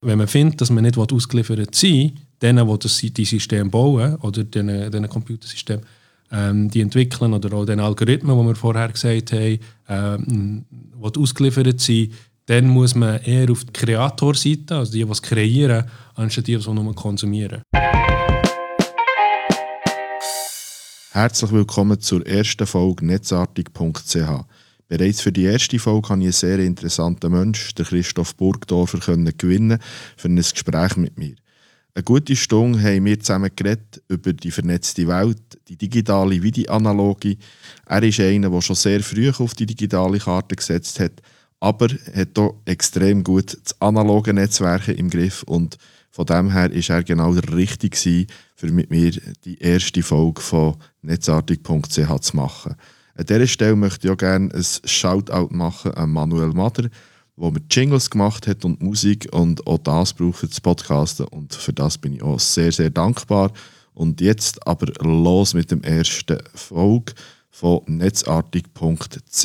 wenn man findet, dass man nicht ausgeliefert sein will, denen, die die Systeme bauen oder diesen Computersystem die entwickeln oder auch den Algorithmen, die wir vorher gesagt haben, die ausgeliefert sind, dann muss man eher auf die Kreatorseite, also die es kreieren, anstatt die nur konsumieren. Herzlich willkommen zur ersten Folge netzartig.ch. Bereits für die erste Folge habe ich einen sehr interessanten Menschen, den Christoph Burgdorfer, gewinnen für ein Gespräch mit mir. Eine gute Stunde haben wir zusammen geredet über die vernetzte Welt, die digitale wie die analoge. Er ist einer, der schon sehr früh auf die digitale Karte gesetzt hat, aber hat auch extrem gut das analoge Netzwerk im Griff und von dem her war er genau der Richtige, für mit mir die erste Folge von netzartig.ch zu machen. An dieser Stelle möchte ich auch gerne ein Shoutout machen an Manuel Mader, der mir Jingles gemacht hat und Musik und auch das braucht für das Podcasten und für das bin ich auch sehr, sehr dankbar. Und jetzt aber los mit dem ersten Folge von netzartig.ch.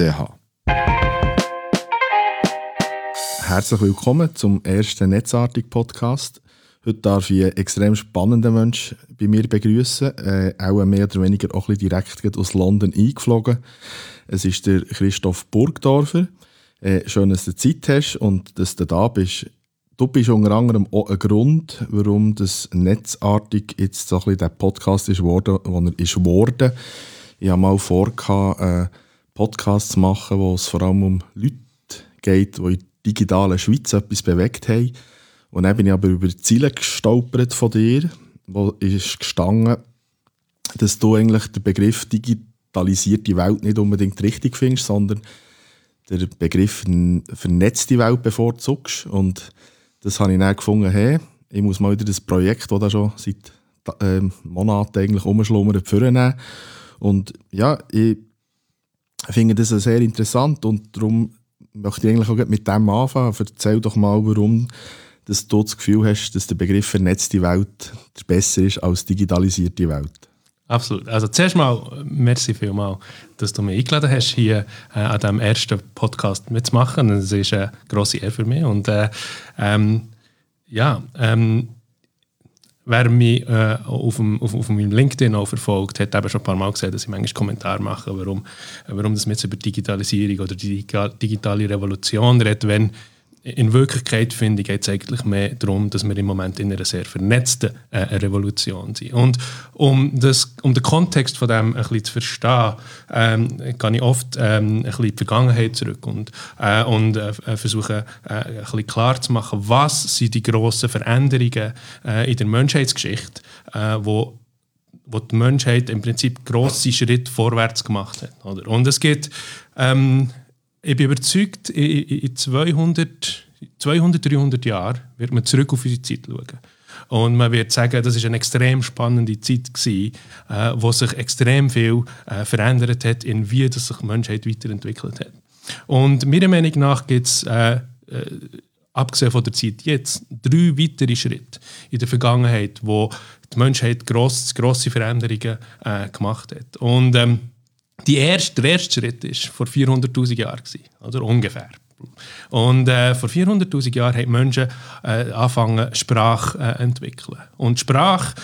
Herzlich willkommen zum ersten Netzartig-Podcast. Heute darf ich einen extrem spannenden Menschen bei mir begrüßen, auch mehr oder weniger auch ein bisschen direkt aus London eingeflogen. Es ist der Christoph Burgdorfer. Schön, dass du Zeit hast und dass du da bist. Du bist unter anderem auch ein Grund, warum das Netzartig jetzt so ein bisschen der Podcast ist geworden, wo er ist geworden. Ich habe mal vor, einen Podcast zu machen, wo es vor allem um Leute geht, die in der digitalen Schweiz etwas bewegt haben. Und dann bin ich aber über die Ziele gestolpert von dir, wo ist gestanden, dass du eigentlich den Begriff digitalisierte Welt nicht unbedingt richtig findest, sondern den Begriff vernetzte Welt bevorzugst. Und das habe ich dann gefunden, hey, ich muss mal wieder das Projekt, das da schon seit Monaten eigentlich rumschlummert, vornehmen. Und ja, ich finde das sehr interessant und darum möchte ich eigentlich auch mit dem anfangen. Erzähl doch mal, warum dass du das Gefühl hast, dass der Begriff vernetzte Welt besser ist als digitalisierte Welt. Absolut. Also zuerst mal, merci vielmals, dass du mich eingeladen hast, hier an diesem ersten Podcast mitzumachen. Das ist eine grosse Ehre für mich. Und wer mich auf meinem LinkedIn auch verfolgt, hat eben schon ein paar Mal gesehen, dass ich manchmal Kommentare mache, warum das jetzt über Digitalisierung oder die digitale Revolution redet, wenn in Wirklichkeit, finde ich, geht es eigentlich mehr darum, dass wir im Moment in einer sehr vernetzten Revolution sind. Und um den Kontext von dem ein bisschen zu verstehen, gehe ich oft ein bisschen in die Vergangenheit zurück und versuche ein bisschen klar zu machen, was sind die grossen Veränderungen in der Menschheitsgeschichte, wo die Menschheit im Prinzip grosse Schritte vorwärts gemacht hat. Oder? Und es gibt ich bin überzeugt, in 200, 300 Jahren wird man zurück auf unsere Zeit schauen. Und man wird sagen, das war eine extrem spannende Zeit gewesen, wo sich extrem viel verändert hat, in wie das sich die Menschheit weiterentwickelt hat. Und meiner Meinung nach gibt es, abgesehen von der Zeit jetzt, 3 weitere Schritte in der Vergangenheit, wo die Menschheit grosse Veränderungen gemacht hat. Und der erste Schritt war vor 400'000 Jahren, oder ungefähr. Und vor 400'000 Jahren haben die Menschen angefangen, Sprache zu entwickeln. Und Sprache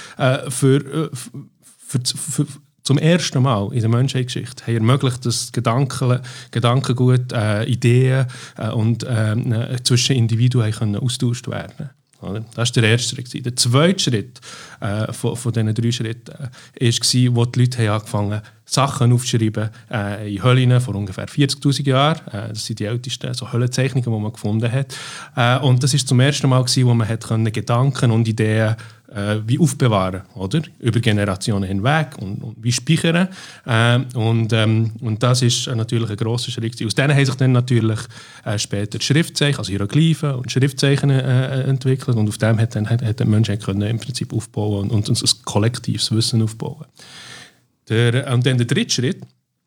zum ersten Mal in der Menschheitsgeschichte haben ermöglicht, dass Gedankengut, Ideen und zwischen Individuen können austauscht werden. Das war der erste Schritt. Der zweite Schritt von diesen 3 Schritten war, wo die Leute angefangen haben, Sachen aufzuschreiben in Höhlen vor ungefähr 40'000 Jahren. Das sind die ältesten so Höhlenzeichnungen, die man gefunden hat. Und das war zum ersten Mal, wo man Gedanken und Ideen wie aufbewahren, oder? Über Generationen hinweg und wie speichern. Und das ist natürlich ein grosser Schritt. Aus denen haben sich dann natürlich später Schriftzeichen, also Hieroglyphen und Schriftzeichen entwickelt. Und auf dem hat der Mensch im Prinzip aufbauen und ein kollektives Wissen aufbauen. Und dann der dritte Schritt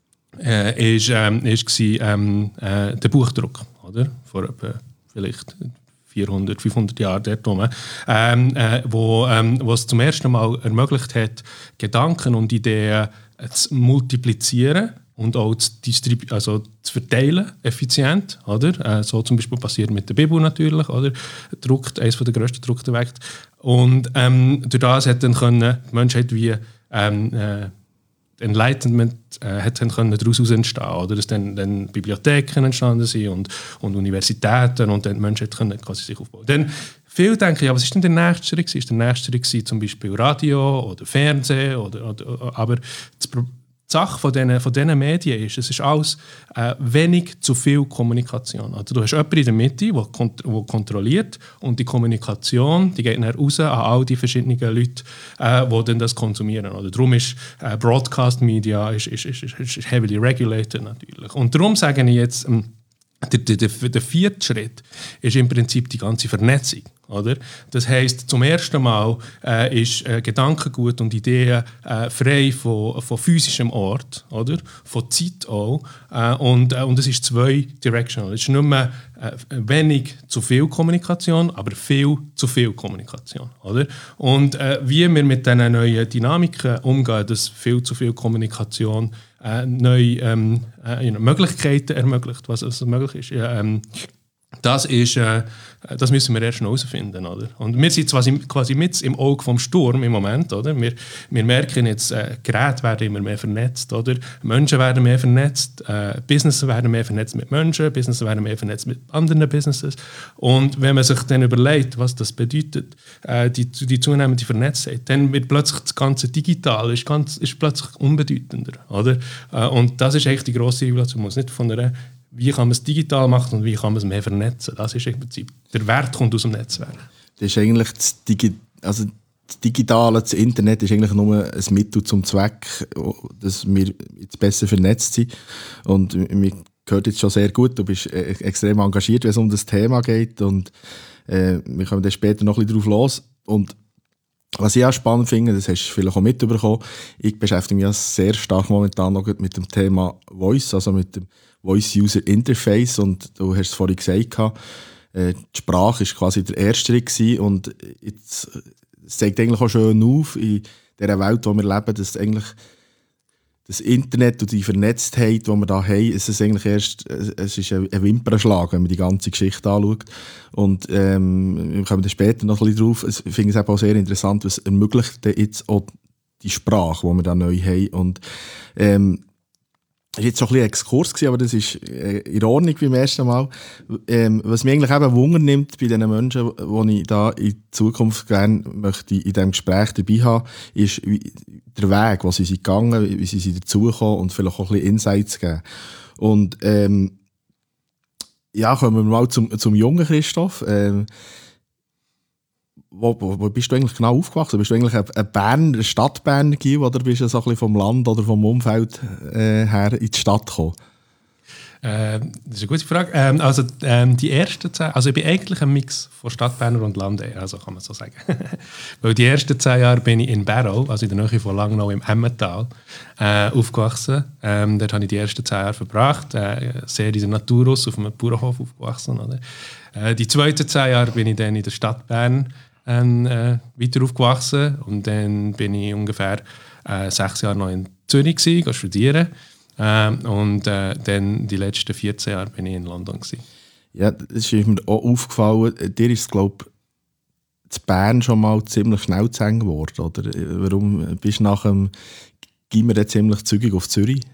war der Buchdruck, oder? Vor etwa vielleicht 400, 500 Jahren dort rum, wo es zum ersten Mal ermöglicht hat, Gedanken und Ideen zu multiplizieren, und auch zu verteilen, effizient. Oder? So zum Beispiel passiert mit der Bibel natürlich, oder? Druckt, eines der grössten gedruckten Werke. Und durch das hat dann die Menschheit wie Enlightenment hat dann daraus entstehen, oder? Dass dann Bibliotheken entstanden sind und Universitäten und dann die Menschheit können quasi sich aufbauen. Dann viele denken, ja, was ist denn der nächste Schritt? Ist der nächste Schritt zum Beispiel Radio oder Fernsehen? Aber die Sache von diesen Medien ist, es ist alles wenig zu viel Kommunikation. Also du hast jemanden in der Mitte, der kontrolliert und die Kommunikation, die geht dann raus an all die verschiedenen Leute, die dann das konsumieren. Oder darum ist Broadcast Media ist heavily regulated natürlich. Und darum sage ich jetzt, der vierte Schritt ist im Prinzip die ganze Vernetzung. Oder? Das heisst, zum ersten Mal ist Gedankengut und Ideen frei von physischem Ort, oder? Von Zeit auch. Und es ist zwei-directional. Es ist nicht mehr wenig zu viel Kommunikation, aber viel zu viel Kommunikation. Oder? Und wie wir mit diesen neuen Dynamiken umgehen, dass viel zu viel Kommunikation neue Möglichkeiten ermöglicht, was möglich ist. Das müssen wir erst noch herausfinden. Oder? Und wir sind quasi mit im Auge vom Sturm im Moment. Oder? Wir merken jetzt, Geräte werden immer mehr vernetzt. Oder? Menschen werden mehr vernetzt, Businesses werden mehr vernetzt mit Menschen, Businesses werden mehr vernetzt mit anderen Businesses. Und wenn man sich dann überlegt, was das bedeutet, die zunehmende Vernetztheit, dann wird plötzlich das ganze Digital ist plötzlich unbedeutender. Oder? Und das ist eigentlich die grosse Revolution. Man muss nicht von einer wie kann man es digital machen und wie kann man es mehr vernetzen. Das ist im Prinzip, der Wert kommt aus dem Netzwerk. Das ist eigentlich das Digitale, das Internet ist eigentlich nur ein Mittel zum Zweck, dass wir jetzt besser vernetzt sind. Und mir gehört jetzt schon sehr gut, du bist extrem engagiert, wenn es um das Thema geht. Und wir kommen dann später noch ein bisschen drauf los. Und was ich auch spannend finde, das hast du vielleicht auch mitbekommen, ich beschäftige mich ja sehr stark momentan noch mit dem Thema Voice, also mit dem Voice-User Interface. Und du hast es vorhin gesagt, die Sprache war quasi der erste Schritt gewesen. Und jetzt zeigt eigentlich auch schön auf, in dieser Welt, in der wir leben, dass eigentlich das Internet und die Vernetztheit, die wir da haben, es ist eigentlich erst ein Wimpernschlag, wenn man die ganze Geschichte anschaut. Und wir kommen dann später noch ein bisschen drauf. Ich finde es auch sehr interessant, was ermöglicht jetzt auch die Sprache, die wir da neu haben. Und es war jetzt so ein bisschen ein Exkurs, aber das ist in Ordnung beim ersten Mal. Was mich eigentlich eben Wunder nimmt bei den Menschen, die ich da in Zukunft gerne möchte in diesem Gespräch dabei haben, ist der Weg, wo sie sind gegangen, wie sie sind dazugekommen und vielleicht auch ein bisschen Insights geben. Und kommen wir mal zum jungen Christoph. Wo bist du eigentlich genau aufgewachsen? Bist du eigentlich ein Stadtberner oder bist du so ein bisschen vom Land oder vom Umfeld her in die Stadt gekommen? Das ist eine gute Frage. Die ersten 10, also ich bin eigentlich ein Mix von Stadtberner und Land, also kann man so sagen. Weil die ersten 10 Jahre bin ich in Barrow, also in der Nähe von Langnau im Emmental, aufgewachsen. Dort habe ich die ersten 10 Jahre verbracht, sehr in der Natur auf einem Bauernhof aufgewachsen. Oder? Die zweiten 10 Jahre bin ich dann in der Stadt Bern weiter aufgewachsen und dann bin ich ungefähr 6 Jahre noch in Zürich gewesen, studieren. Und dann die letzten 14 Jahre bin ich in London gewesen. Ja, das ist mir auch aufgefallen. Dir ist es, glaube ich, in Bern schon mal ziemlich schnell zu eng geworden, oder? Warum bist du nach dem Gimmer ziemlich zügig auf Zürich?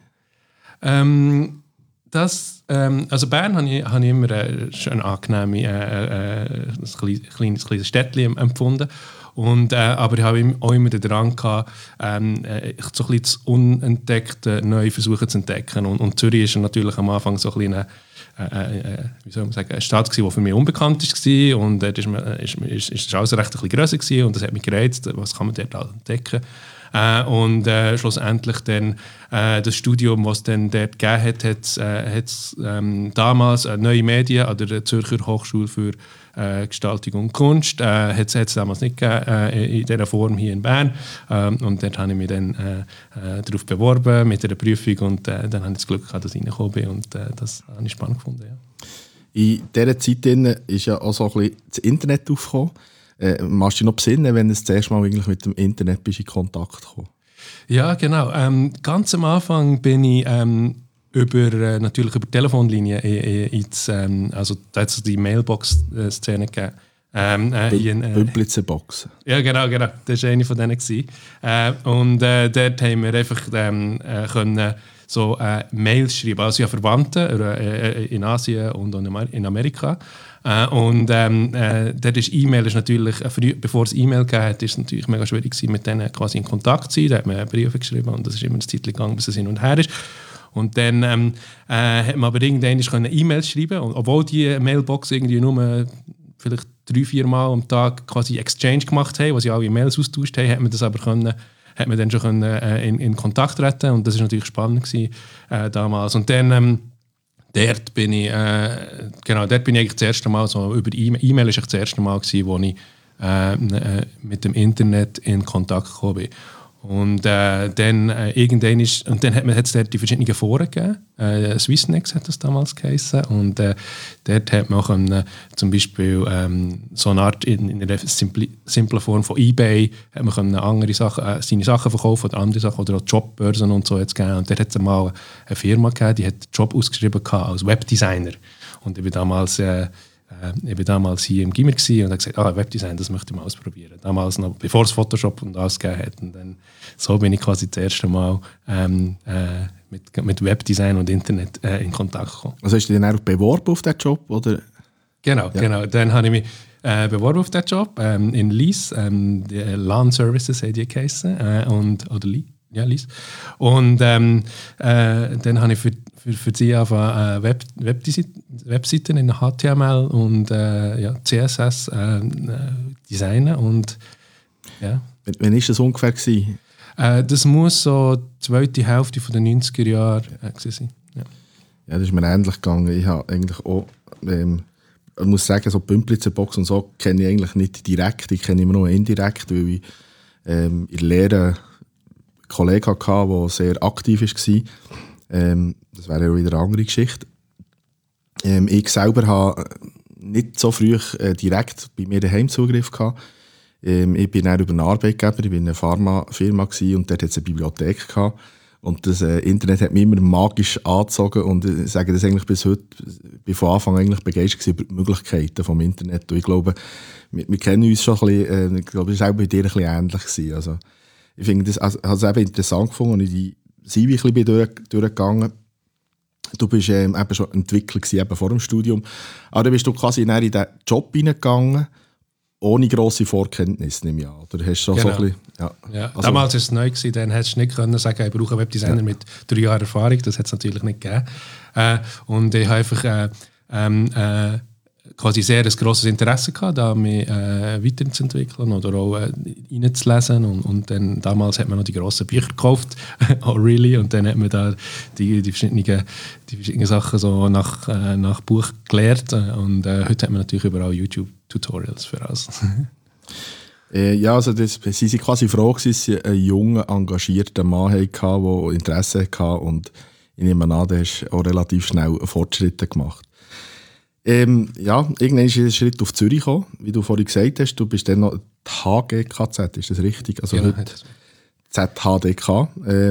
Also Bern habe ich immer ein angenehmes kleines Städtchen empfunden. Und, aber ich habe auch immer den Drang gehabt, so ein bisschen das Unentdeckte neu versuchen zu entdecken. Und Zürich war natürlich am Anfang so ein bisschen eine Stadt, die für mich unbekannt war. Und dort ist alles recht ein bisschen grösser gewesen, und das hat mich gereizt, was kann man dort alles entdecken. Und schlussendlich dann das Studium, das es dann dort gegeben hat, hat damals neue Medien an der Zürcher Hochschule für Gestaltung und Kunst hat es damals nicht gegeben, in dieser Form hier in Bern. Und dort habe ich mich dann darauf beworben mit einer Prüfung, und dann habe ich das Glück gehabt, dass ich reingekommen bin, und das habe ich spannend gefunden. Ja. In dieser Zeit ist ja auch so ein bisschen das Internet aufgekommen. Machst du dich noch besinnen, wenn du das erste Mal eigentlich mit dem Internet bist in Kontakt gekommen? Ja, genau. Ganz am Anfang bin ich natürlich über Telefonlinien also da hat es die Mailbox-Szene gegeben. Bümplitzer-Box. Ja, genau. Das war eine von denen. Und dort haben wir einfach können so Mails schreiben. Also ich habe Verwandte in Asien und in Amerika. Und dort ist E-Mail natürlich, bevor es E-Mail gab, ist es natürlich mega schwierig gewesen, mit denen quasi in Kontakt zu sein. Da hat man Briefe geschrieben und das ist immer eine Zeit gegangen, bis es hin und her ist. Und dann hat man aber irgendwann E-Mails schreiben, und obwohl die Mailbox irgendwie nur vielleicht 3-4 Mal am Tag quasi Exchange gemacht haben, wo sie alle Mails austauscht haben, hat man das aber hat man dann schon in Kontakt treten, und das ist natürlich spannend gewesen, damals. Und dann dort bin ich eigentlich das erste Mal so über E-Mail ist das erste Mal gewesen, wo ich mit dem Internet in Kontakt gekommen bin. Und dann irgendwann hat es dort die verschiedenen Foren gegeben. Swissnex hat das damals geheißen. Und dort hat man auch zum Beispiel so eine Art in einer simplen Form von eBay hat man andere Sachen, seine Sachen verkaufen oder andere Sachen oder auch Jobbörsen und so jetzt gegeben. Und dort hat es mal eine Firma gegeben, die hat einen Job ausgeschrieben als Webdesigner. Und ich bin damals hier im Gimmer und habe gesagt, Webdesign, das möchte ich mal ausprobieren. Damals noch, bevor es Photoshop und alles gegeben hat. Und dann, so bin ich quasi das erste Mal mit Webdesign und Internet in Kontakt gekommen. Also hast du dich dann auch beworben auf diesen Job? Oder? Genau. Dann habe ich mich beworben auf diesen Job in Lies. LAN Services hat die geheißen. Lies. Und dann habe ich für sie einfach Webseiten in HTML und CSS designen. Und, ja. Wann war das ungefähr gewesen? Das muss so die zweite Hälfte der 90er Jahre sein. Ja, das ist mir ähnlich gegangen. Ich habe eigentlich auch, ich muss sagen, so Bümplitzer-Box und so kenne ich eigentlich nicht direkt. Ich kenne immer nur indirekt, weil ich in der Lehre einen Kollegen hatte, der sehr aktiv war. Das wäre ja wieder eine andere Geschichte. Ich selber habe nicht so früh direkt bei mir daheim Zugriff gehabt. Ich bin dann über einen Arbeitgeber, ich war in einer Pharmafirma und dort hatte es eine Bibliothek gehabt. Und das Internet hat mich immer magisch angezogen und ich sage das eigentlich bis heute, ich war von Anfang an eigentlich begeistert über die Möglichkeiten des Internet. Und ich glaube, wir kennen uns schon ein bisschen, ich glaube, das war auch bei dir ein bisschen ähnlich gewesen. Also, ich finde das, habe es eben interessant gefunden, und ich die CV ein bisschen durchgegangen. Du bist eben schon Entwickler gewesen, eben vor dem Studium. Aber dann bist du quasi in den Job hineingegangen, ohne grosse Vorkenntnisse, nehme ich an. Oder hast du so ein bisschen, also, damals war es neu gewesen, dann hättest du nicht können sagen, ich brauche einen Webdesigner mit 3 Jahren Erfahrung. Das hat es natürlich nicht gegeben. Und ich habe einfach quasi sehr ein grosses Interesse gehabt, da mich weiterzuentwickeln oder auch reinzulesen. Und dann, damals hat man noch die grossen Bücher gekauft, oh really, und dann hat man da die verschiedenen Sachen so nach Buch gelernt. Und heute hat man natürlich überall YouTube-Tutorials für alles. Ja, also sie waren quasi froh, dass sie einen jungen, engagierten Mann hatten, der Interesse hatte. Und ich nehme an, der hat auch relativ schnell Fortschritte gemacht. Irgendwann ist ein Schritt auf Zürich gekommen, wie du vorhin gesagt hast. Du bist dann noch die HGKZ, ist das richtig? Also genau, heute ZHDK.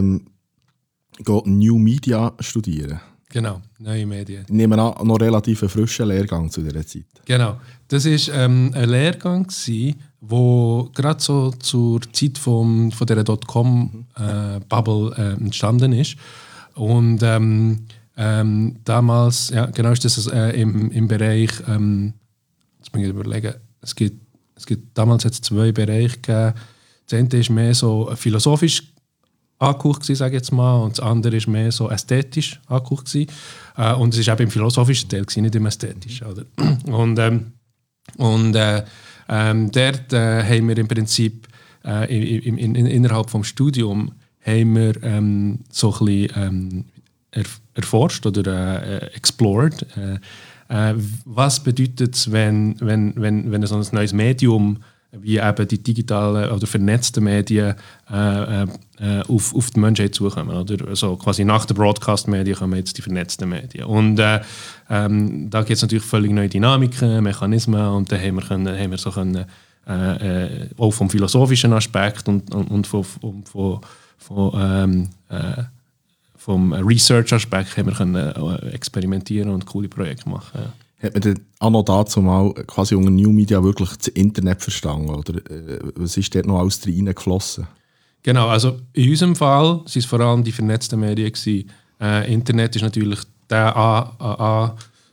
New Media studieren. Genau, neue Medien. Ich nehme an, noch relativ einen frischen Lehrgang zu dieser Zeit. Genau, das war ein Lehrgang, der gerade so zur Zeit von dieser Dotcom-Bubble entstanden ist. Und damals, ja, genau, ist das im Bereich, jetzt muss ich überlegen, es gibt damals hat es 2 Bereiche gegeben. Das eine ist mehr so philosophisch angehaucht, sage ich jetzt mal, und das andere ist mehr so ästhetisch angehaucht. Und es ist eben im philosophischen Teil, nicht im ästhetischen. Oder? Und dort haben wir im Prinzip innerhalb des Studiums haben wir so ein bisschen erforscht oder explored. Was bedeutet es, wenn so ein neues Medium wie eben die digitalen oder vernetzten Medien auf die Menschheit zukommen? Oder? Also quasi nach den Broadcast-Medien kommen jetzt die vernetzten Medien. Und da gibt es natürlich völlig neue Dynamiken, Mechanismen, und da haben wir so können, auch vom philosophischen Aspekt und von vom Research-Aspekt haben wir können experimentieren und coole Projekte machen. Ja. Hat man denn auch noch dazu mal quasi unter New Media wirklich das Internet verstanden? Oder was ist dort noch alles reingeflossen? Genau, also in unserem Fall waren es vor allem die vernetzten Medien gewesen. Internet ist natürlich der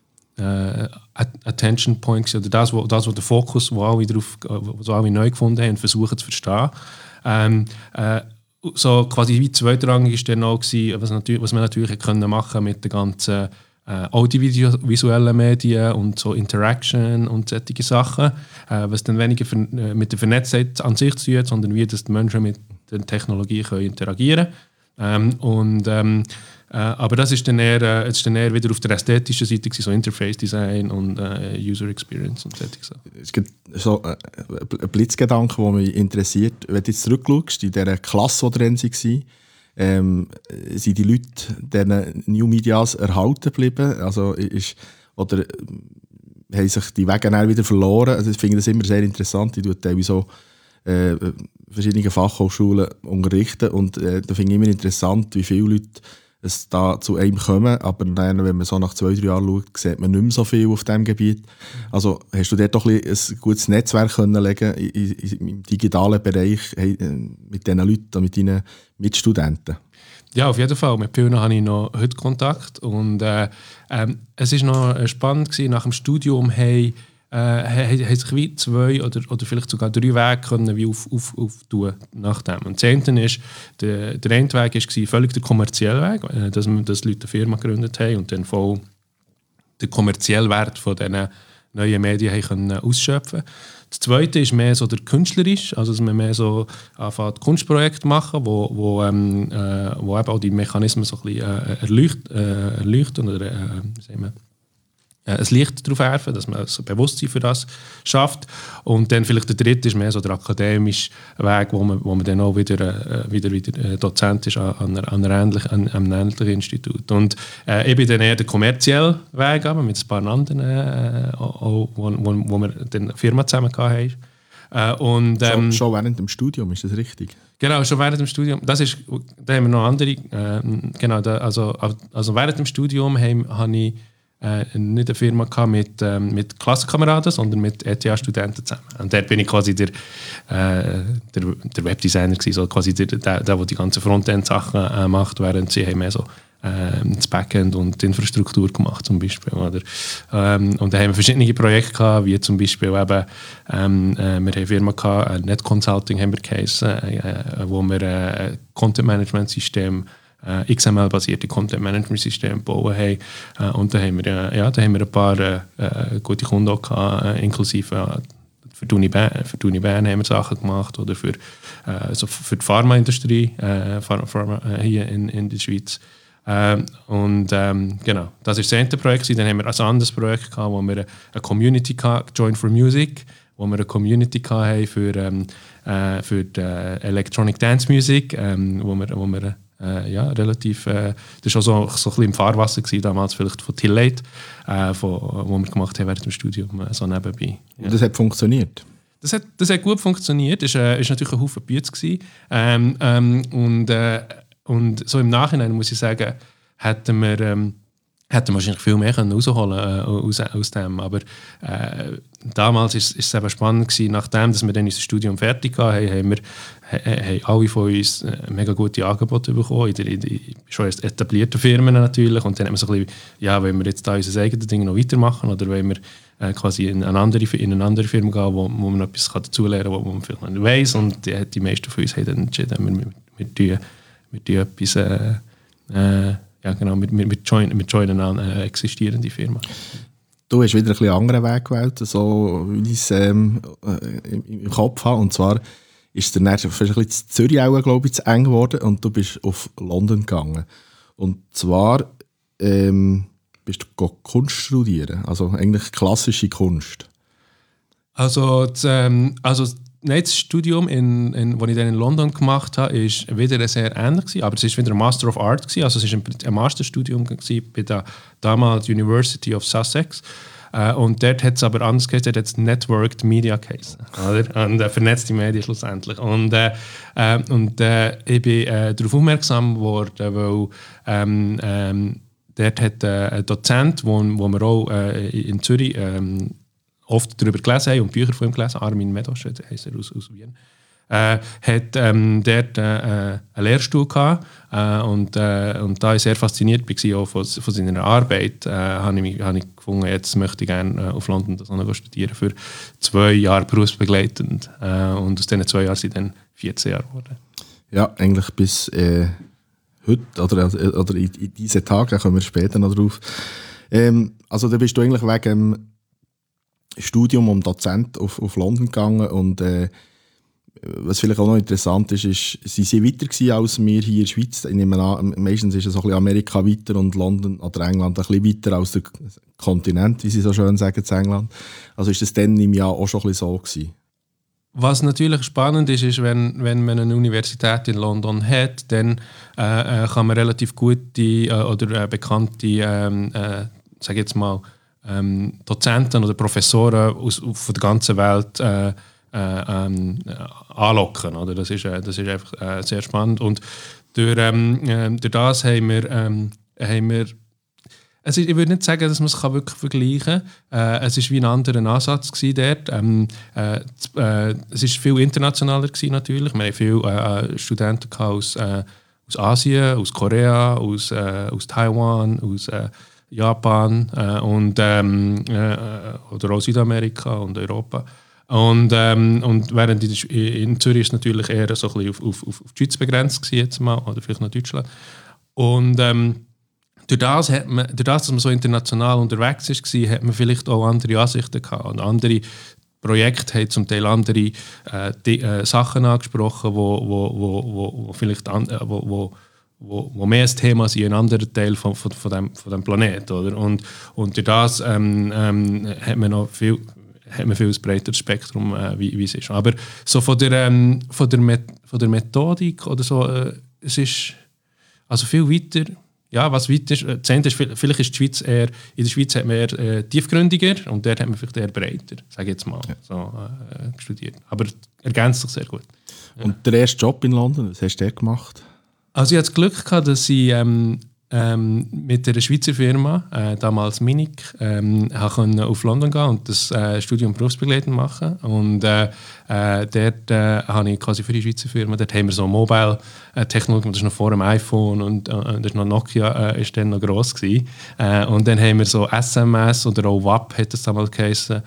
Attention Point oder das, wo der Fokus, wo alle neu gefunden haben und versuchen zu verstehen. So quasi wie zweitrangig ist dann auch gewesen, was man natürlich können machen mit den ganzen audiovisuellen Medien und so Interaction und solche Sachen, was dann weniger mit der Vernetztheit an sich zu tun, sondern wie dass die Menschen mit der Technologie können interagieren können. Aber das ist dann eher wieder auf der ästhetischen Seite, so Interface Design und User Experience und solche Sachen. Es gibt so einen Blitzgedanke, der mich interessiert. Wenn du jetzt zurückschaust, in dieser Klasse, die drin waren, sind die Leute diesen New Medias erhalten geblieben? Also oder haben sich die Wege dann wieder verloren? Also ich finde das immer sehr interessant. Ich tue teilweise so verschiedene Fachhochschulen unterrichten und da finde ich immer interessant, wie viele Leute es da zu einem kommen, aber dann, wenn man so nach 2-3 Jahren schaut, sieht man nicht mehr so viel auf diesem Gebiet. Also hast du dort doch ein gutes Netzwerk können legen im digitalen Bereich mit diesen Leuten, mit deinen Mitstudenten? Ja, auf jeden Fall. Mit vielen habe ich noch heute Kontakt und es war noch spannend gewesen. Nach dem Studium haben sich wie 2 oder vielleicht sogar 3 Wege können wie auftun nach dem. Und das eine ist, der eine Weg war völlig der kommerzielle Weg, dass Leute eine Firma gegründet haben und dann voll den kommerziellen Wert von diesen neuen Medien können ausschöpfen. Das zweite ist mehr so der künstlerisch, also dass man mehr so anfängt Kunstprojekte machen, wo eben auch die Mechanismen so ein bisschen erleuchten oder ein Licht darauf werfen, dass man so Bewusstsein für das schafft. Und dann vielleicht der dritte ist mehr so der akademische Weg, wo man dann auch wieder Dozent ist an einem ähnlichen Institut. Und ich bin dann eher der kommerzielle Weg, aber mit ein paar anderen, wo wir dann eine Firma zusammen hatten. Schon während dem Studium, ist das richtig? Genau, schon während dem Studium. Da haben wir noch andere. Also während dem Studium habe ich nicht eine Firma mit Klassenkameraden, sondern mit ETH-Studenten zusammen. Und dort bin ich quasi der Webdesigner gewesen, so quasi der die ganzen Frontend-Sachen macht, während sie haben mehr so das Backend und die Infrastruktur gemacht zum Beispiel. Oder? Und da haben wir verschiedene Projekte gehabt, wie zum Beispiel eben, wir haben eine Firma gehabt, Net Consulting haben wir geheißen, wo wir ein Content-Management-System XML-basierte Content-Management-Systeme bauen haben. Und da haben wir ein paar gute Kunden auch gehabt, inklusive für die Uni Bern haben wir Sachen gemacht oder für die Pharmaindustrie hier in der Schweiz. Genau, das ist das eine Projekt. Dann haben wir ein anderes Projekt gehabt, wo wir eine Community hatten, Join for Music, wo wir eine Community hatten für die Electronic Dance Music, wo wir relativ, das war auch so ein bisschen im Fahrwasser gewesen, damals vielleicht von Tillate, wo wir gemacht haben während dem Studium, so nebenbei. Ja. Und das hat funktioniert? Das hat gut funktioniert, es war natürlich ein Haufen Bütze gewesen. Und so im Nachhinein muss ich sagen, hätten wir wahrscheinlich viel mehr rausholen aus dem. Aber damals war es eben spannend gewesen, nachdem dass wir dann unser Studium fertig hatten, haben alle von uns mega gute Angebote bekommen, in schon erst etablierten Firmen natürlich. Und dann haben wir so ein bisschen, wollen wir jetzt da unser eigenes Ding noch weitermachen oder wollen wir quasi in eine andere Firma gehen, wo man noch etwas dazulernen kann, wo man vielleicht noch nicht weiss. Und die meisten von uns haben dann entschieden, wir etwas mit joinen an existierende Firma. Du hast wieder ein bisschen anderen Weg gewählt, so wie ich es im Kopf habe. Und zwar ist es dann ein bisschen in Zürich auch, glaube ich, zu eng geworden und du bist auf London gegangen. Und zwar bist du Kunst studieren, also eigentlich klassische Kunst. Das Studium, das ich dann in London gemacht habe, war wieder sehr ähnlich, aber es war wieder ein Master of Art, also es war ein Masterstudium bei der damals University of Sussex. Und dort hat es aber anders geheißen, dort hat es Networked Media geheißen, oder? Und vernetzte Medien schlussendlich. Und ich bin darauf aufmerksam geworden, weil dort hat ein Dozent, wo wir auch in Zürich oft darüber gelesen haben und Bücher von ihm gelesen, Armin Medosch heisst er aus Wien, hat dort einen Lehrstuhl gehabt und da ich sehr fasziniert war auch von seiner Arbeit, habe ich gefunden, jetzt möchte ich gerne auf London das noch studieren für 2 Jahre berufsbegleitend und aus diesen 2 Jahren sind dann 14 Jahre geworden. Ja, eigentlich bis heute oder in diesen Tagen, kommen wir später noch drauf. Also da bist du eigentlich wegen dem Studium um Dozent auf London gegangen und was vielleicht auch noch interessant ist, sie sind weiter gewesen als wir hier in der Schweiz. Ich nehme an, meistens ist es ein bisschen Amerika weiter und London oder England ein bisschen weiter als der Kontinent, wie sie so schön sagen, in England. Also ist das dann im Jahr auch schon ein bisschen so gewesen? Was natürlich spannend ist, wenn man eine Universität in London hat, dann kann man relativ gute oder bekannte, sage jetzt mal, Dozenten oder Professoren von der ganzen Welt anlocken. Oder? Das ist einfach sehr spannend. Und durch das haben wir also ich würde nicht sagen, dass man es wirklich vergleichen kann. Es war wie ein anderer Ansatz dort. Es war viel internationaler natürlich. Wir hatten viele Studenten aus Asien, aus Korea, aus Taiwan, aus Japan oder aus Südamerika und Europa. Und während in Zürich ist es natürlich eher so ein bisschen auf die Schweiz begrenzt jetzt mal, oder vielleicht noch Deutschland. Und durch das, dass man so international unterwegs war, hat man vielleicht auch andere Ansichten gehabt. Und andere Projekte haben zum Teil andere Sachen angesprochen, wo vielleicht wo mehr ein Thema sind, ein anderer Teil von dem Planeten. Oder? Und durch das hat man noch viel breiteres Spektrum, wie es ist. Aber so von der Methodik oder so, es ist also viel weiter. Ja, was weit ist, vielleicht ist die Schweiz eher, in der Schweiz hat man eher tiefgründiger und dort hat man vielleicht eher breiter, sage ich jetzt mal, studiert. Aber ergänzt sich sehr gut. Und der erste Job in London, was hast du gemacht? Also ich hatte das Glück gehabt, dass ich mit einer Schweizer Firma, damals Minik, konnte auf London gehen und das Studium berufsbegleitend machen. Und dort habe ich quasi für die Schweizer Firma, dort haben wir so Mobile-Technologie, das ist noch vor dem iPhone und das ist noch Nokia, ist dann noch gross gewesen. Und dann haben wir so SMS oder auch WAP, hat das damals geheißen,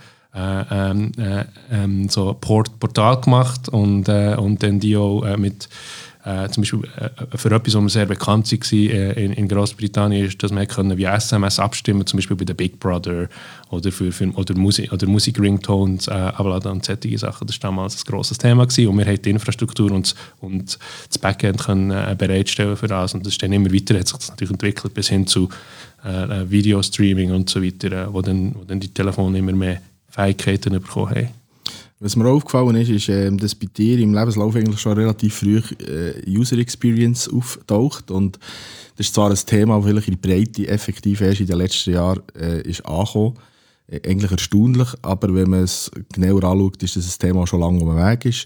so Portal gemacht und dann die auch mit zum Beispiel für etwas, was wir sehr bekannt waren in Großbritannien, ist, dass man können via SMS abstimmen, zum Beispiel bei der Big Brother oder oder Musik-Ringtones abladen und solche Sachen. Das war damals ein grosses Thema gewesen. Und wir haben die Infrastruktur und das Backend können bereitstellen für das. Und das ist dann immer weiter, hat sich das natürlich entwickelt bis hin zu Video-Streaming und so weiter, wo dann die Telefone immer mehr Fähigkeiten bekommen haben. Was mir aufgefallen ist, dass bei dir im Lebenslauf eigentlich schon relativ früh User Experience auftaucht. Und das ist zwar ein Thema, das vielleicht in der Breite effektiv erst in den letzten Jahren ist angekommen. Eigentlich erstaunlich, aber wenn man es genauer anschaut, ist das ein Thema, das schon lange um den Weg ist.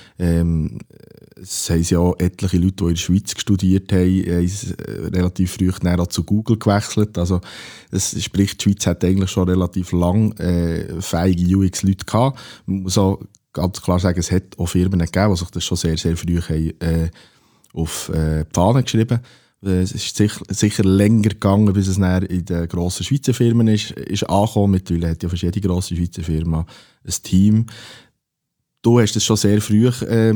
Es haben ja auch etliche Leute, die in der Schweiz studiert haben, relativ früh auch zu Google gewechselt. Also, sprich, die Schweiz hat eigentlich schon relativ lange fähige UX-Leute gehabt. Man muss auch ganz klar sagen, es hat auch Firmen gegeben, die sich das schon sehr, sehr früh auf die Fahne geschrieben haben. Es ist sicher länger gegangen, bis es dann in den grossen Schweizer Firmen ist angekommen. Mittlerweile hat ja verschiedene grosse Schweizer Firmen ein Team. Du hast es schon sehr früh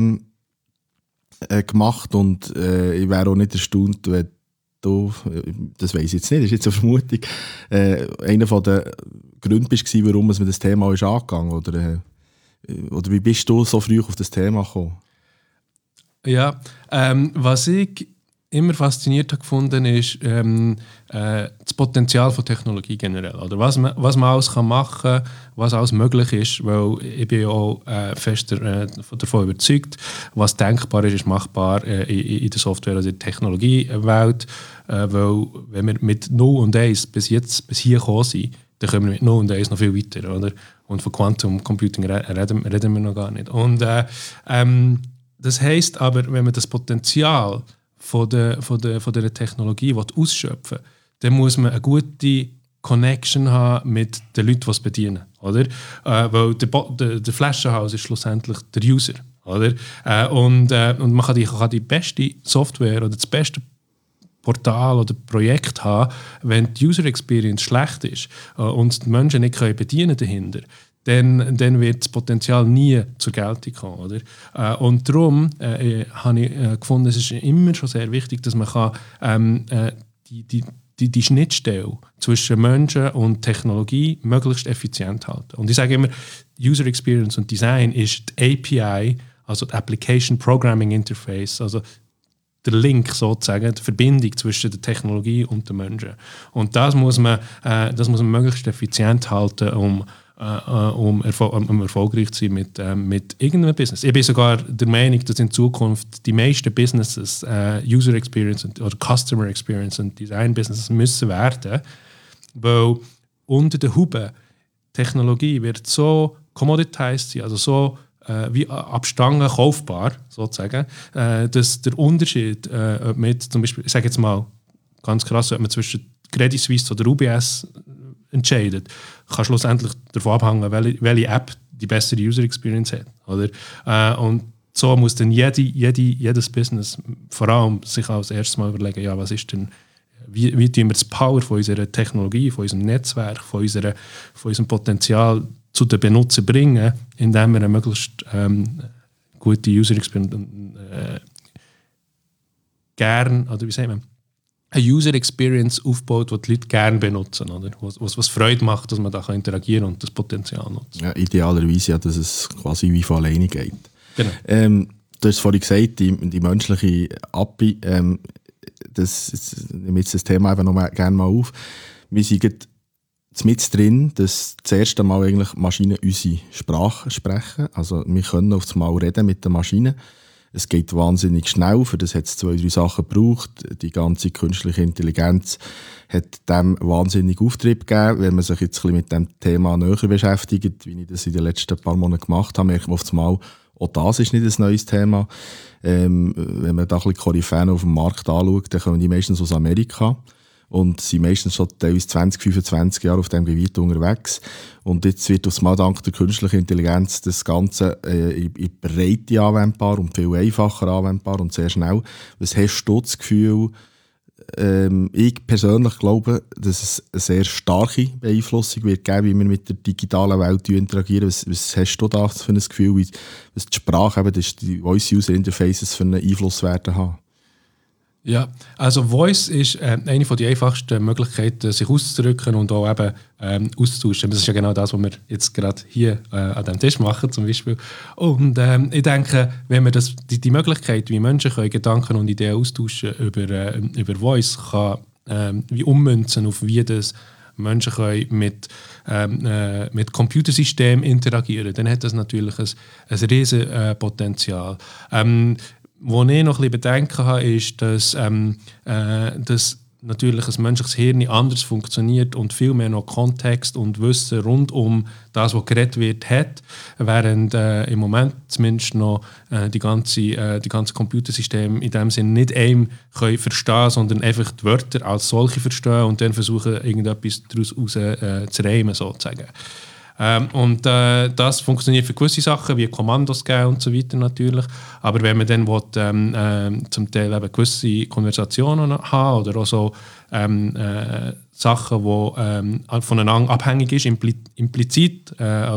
gemacht und ich wäre auch nicht erstaunt, wenn du, das weiss ich jetzt nicht, das ist jetzt eine Vermutung, einer von den Gründen bist, warum man das Thema ist angegangen oder wie bist du so früh auf das Thema gekommen? Ja, was ich immer fasziniert habe gefunden, ist das Potenzial von Technologie generell. Oder was man alles machen kann, was alles möglich ist, weil ich bin ja auch fest davon überzeugt, was denkbar ist machbar in der Software, also in der Technologiewelt. Weil wenn wir mit 0 und 1 bis hier gekommen sind, dann kommen wir mit 0 und 1 noch viel weiter, oder? Und von Quantum Computing reden wir noch gar nicht. Und das heisst aber, wenn man das Potenzial von der Technologie ausschöpfen will, dann muss man eine gute Connection haben mit den Leuten, die es bedienen. Oder? Weil der Flaschenhals ist schlussendlich der User. Oder? Und man kann die beste Software oder das beste Portal oder Projekt haben, wenn die User Experience schlecht ist und die Menschen nicht bedienen dahinter, dann wird das Potenzial nie zur Geltung kommen. Oder? Und darum habe ich gefunden, es ist immer schon sehr wichtig, dass man die Schnittstelle zwischen Menschen und Technologie möglichst effizient halten. Und ich sage immer, User Experience und Design ist die API, also die Application Programming Interface, also der Link sozusagen, die Verbindung zwischen der Technologie und den Menschen. Und das muss man möglichst effizient halten, um erfolgreich zu sein mit irgendeinem Business. Ich bin sogar der Meinung, dass in Zukunft die meisten Businesses User Experience oder Customer Experience und Design Businesses müssen werden, weil unter der Haube Technologie wird so commoditized sein, also so wie Abstangen kaufbar, sozusagen, dass der Unterschied mit zum Beispiel, ich sage jetzt mal ganz krass, ob man zwischen Credit Suisse oder UBS entscheidet, kann schlussendlich davon abhängen, welche App die bessere User Experience hat. Oder? Und so muss dann jedes Business vor allem sich als erstes mal überlegen, ja, was ist denn, wie tun wir das Power von unserer Technologie, von unserem Netzwerk, von unserem Potenzial zu den Benutzern bringen, indem wir eine möglichst gute User Experience gern, oder wie sagt man, eine User Experience aufbaut, die Leute gerne benutzen, oder? Was Freude macht, dass man da interagieren kann und das Potenzial nutzt. Ja, idealerweise ja, dass es quasi wie von alleine geht. Genau. Du hast vorhin gesagt, die menschliche API, das nehme jetzt das Thema eben noch gerne mal auf. Wir sind mit drin, dass das erste Mal eigentlich Maschinen unsere Sprache sprechen. Also wir können auf das Mal reden mit den Maschinen. Es geht wahnsinnig schnell, für das hat es 2-3 Sachen gebraucht. Die ganze künstliche Intelligenz hat dem wahnsinnig Auftrieb gegeben. Wenn man sich jetzt ein bisschen mit dem Thema näher beschäftigt, wie ich das in den letzten paar Monaten gemacht habe, merkt man auf das Mal, auch das ist nicht ein neues Thema. Wenn man da ein bisschen Koryphäen auf dem Markt anschaut, dann kommen die meistens aus Amerika und sind meistens schon teilweise 20, 25 Jahre auf diesem Gebiet unterwegs. Und jetzt wird aufs Mal dank der künstlichen Intelligenz das Ganze in Breite anwendbar und viel einfacher anwendbar und sehr schnell. Was hast du das Gefühl, ich persönlich glaube, dass es eine sehr starke Beeinflussung wird geben, wie wir mit der digitalen Welt interagieren. Was hast du da für ein Gefühl, was die Sprache, eben die Voice-User-Interfaces für einen Einfluss werden haben? Ja, also Voice ist eine der einfachsten Möglichkeiten, sich auszudrücken und auch eben auszutauschen. Das ist ja genau das, was wir jetzt gerade hier an diesem Tisch machen zum Beispiel. Und ich denke, wenn man die Möglichkeit, wie Menschen können Gedanken und Ideen austauschen über Voice, kann wie ummünzen auf wie das Menschen können mit Computersystemen interagieren, dann hat das natürlich ein riesen Potenzial. Wo ich noch ein bisschen Bedenken habe, ist, dass natürlich ein menschliches Hirn anders funktioniert und viel mehr noch Kontext und Wissen rund um das, was geredet wird, hat, während im Moment zumindest noch die ganze Computersysteme in dem Sinne nicht einem können verstehen, sondern einfach die Wörter als solche verstehen und dann versuchen, irgendetwas daraus zu reimen, sozusagen. Und das funktioniert für gewisse Sachen, wie Kommandos geben und so weiter natürlich. Aber wenn man dann will, zum Teil eben gewisse Konversationen haben oder auch so Sachen, die voneinander abhängig ist, implizit,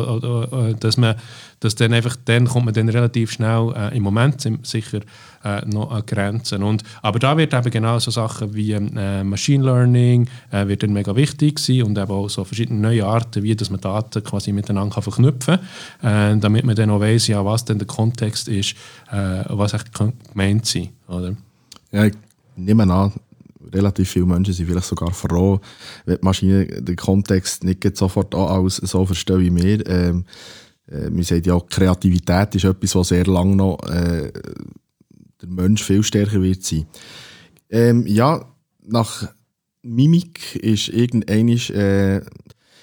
dass dann kommt man dann relativ schnell, im Moment sicher noch an Grenzen. Aber da wird eben genau so Sachen wie Machine Learning wird dann mega wichtig sein und eben auch so verschiedene neue Arten, wie dass man Daten quasi miteinander verknüpfen kann, damit man dann auch weiss, ja, was denn der Kontext ist, was echt gemeint sein, oder? Ja, ich nehme an, relativ viele Menschen sind vielleicht sogar froh, wenn die Maschine den Kontext nicht sofort alles so verstehen wie wir. Wir sagen ja auch, Kreativität ist etwas, was sehr lange noch der Mensch viel stärker wird sein. Ja, nach Mimik ist irgendeinisch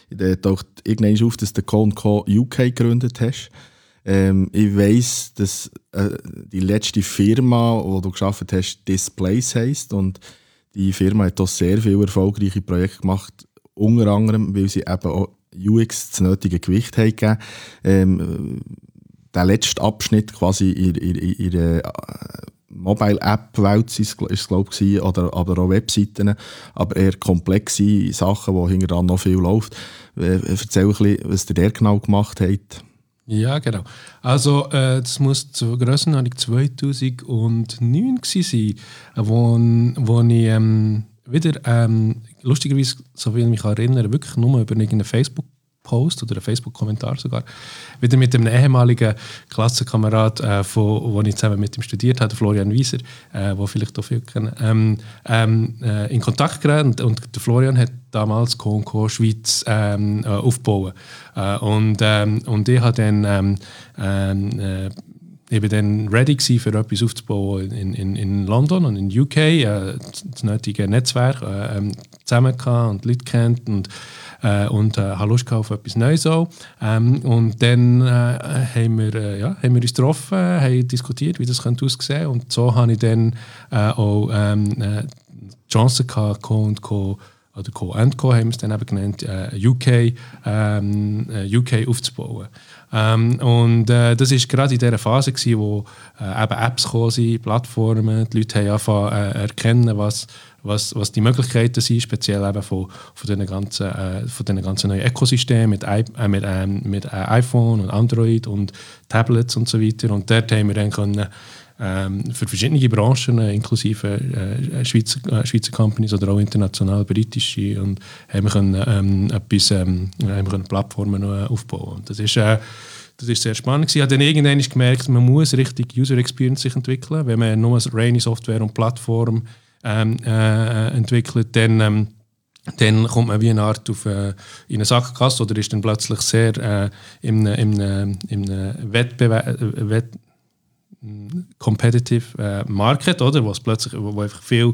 taucht irgendwann auf, dass du Co&Co UK gegründet hast. Ich weiss, dass die letzte Firma, die du gearbeitet hast, Displays heisst. Und die Firma hat auch sehr viele erfolgreiche Projekte gemacht, unter anderem, weil sie eben auch UX das nötige Gewicht haben gegeben. Der letzte Abschnitt quasi in der Mobile-App-Welt ist es, glaube ich, oder aber auch Webseiten, aber eher komplexe Sachen, wo hinterher noch viel läuft. Erzähl ein bisschen, was ihr da genau gemacht habt. Ja, genau. Also, das muss zur Grössenordnung 2009 sein, wo ich wieder, lustigerweise, so wie ich mich erinnere, wirklich nur über irgendeinen Facebook-Post oder einen Facebook-Kommentar sogar, wieder mit einem ehemaligen Klassenkamerad, wo ich zusammen mit ihm studiert habe, Florian Wieser, wo vielleicht auch viele kennen, in Kontakt geraten. Und der Florian hat damals Co&Co Schweiz aufgebaut. Und ich habe dann ich war dann ready gewesen, für etwas aufzubauen in London und in UK, das nötige Netzwerk zusammen gehabt und Leute kennt und habe Lust auf etwas Neues auch. Und dann haben wir uns getroffen, haben diskutiert, wie das könnte aussehen, und so habe ich dann auch die Chance gehabt, Co&Co oder Co&Co haben wir es dann eben genannt, UK aufzubauen. Das war gerade in dieser Phase, wo eben Apps gekommen sind, Plattformen, die Leute haben angefangen erkennen, was die Möglichkeiten sind, speziell eben von diesen ganzen neuen Ökosystemen mit iPhone und Android und Tablets und so weiter. Und dort haben wir dann können für verschiedene Branchen, inklusive Schweizer Companies oder auch international britische, und haben wir können Plattformen aufbauen. Und das ist sehr spannend. Ich habe dann irgendwann gemerkt, man muss richtig User Experience sich entwickeln. Wenn man nur eine reine Software und Plattform entwickelt, dann kommt man wie eine Art in eine Sackgasse oder ist dann plötzlich sehr im Wettbewerb competitive Market, oder, wo einfach viel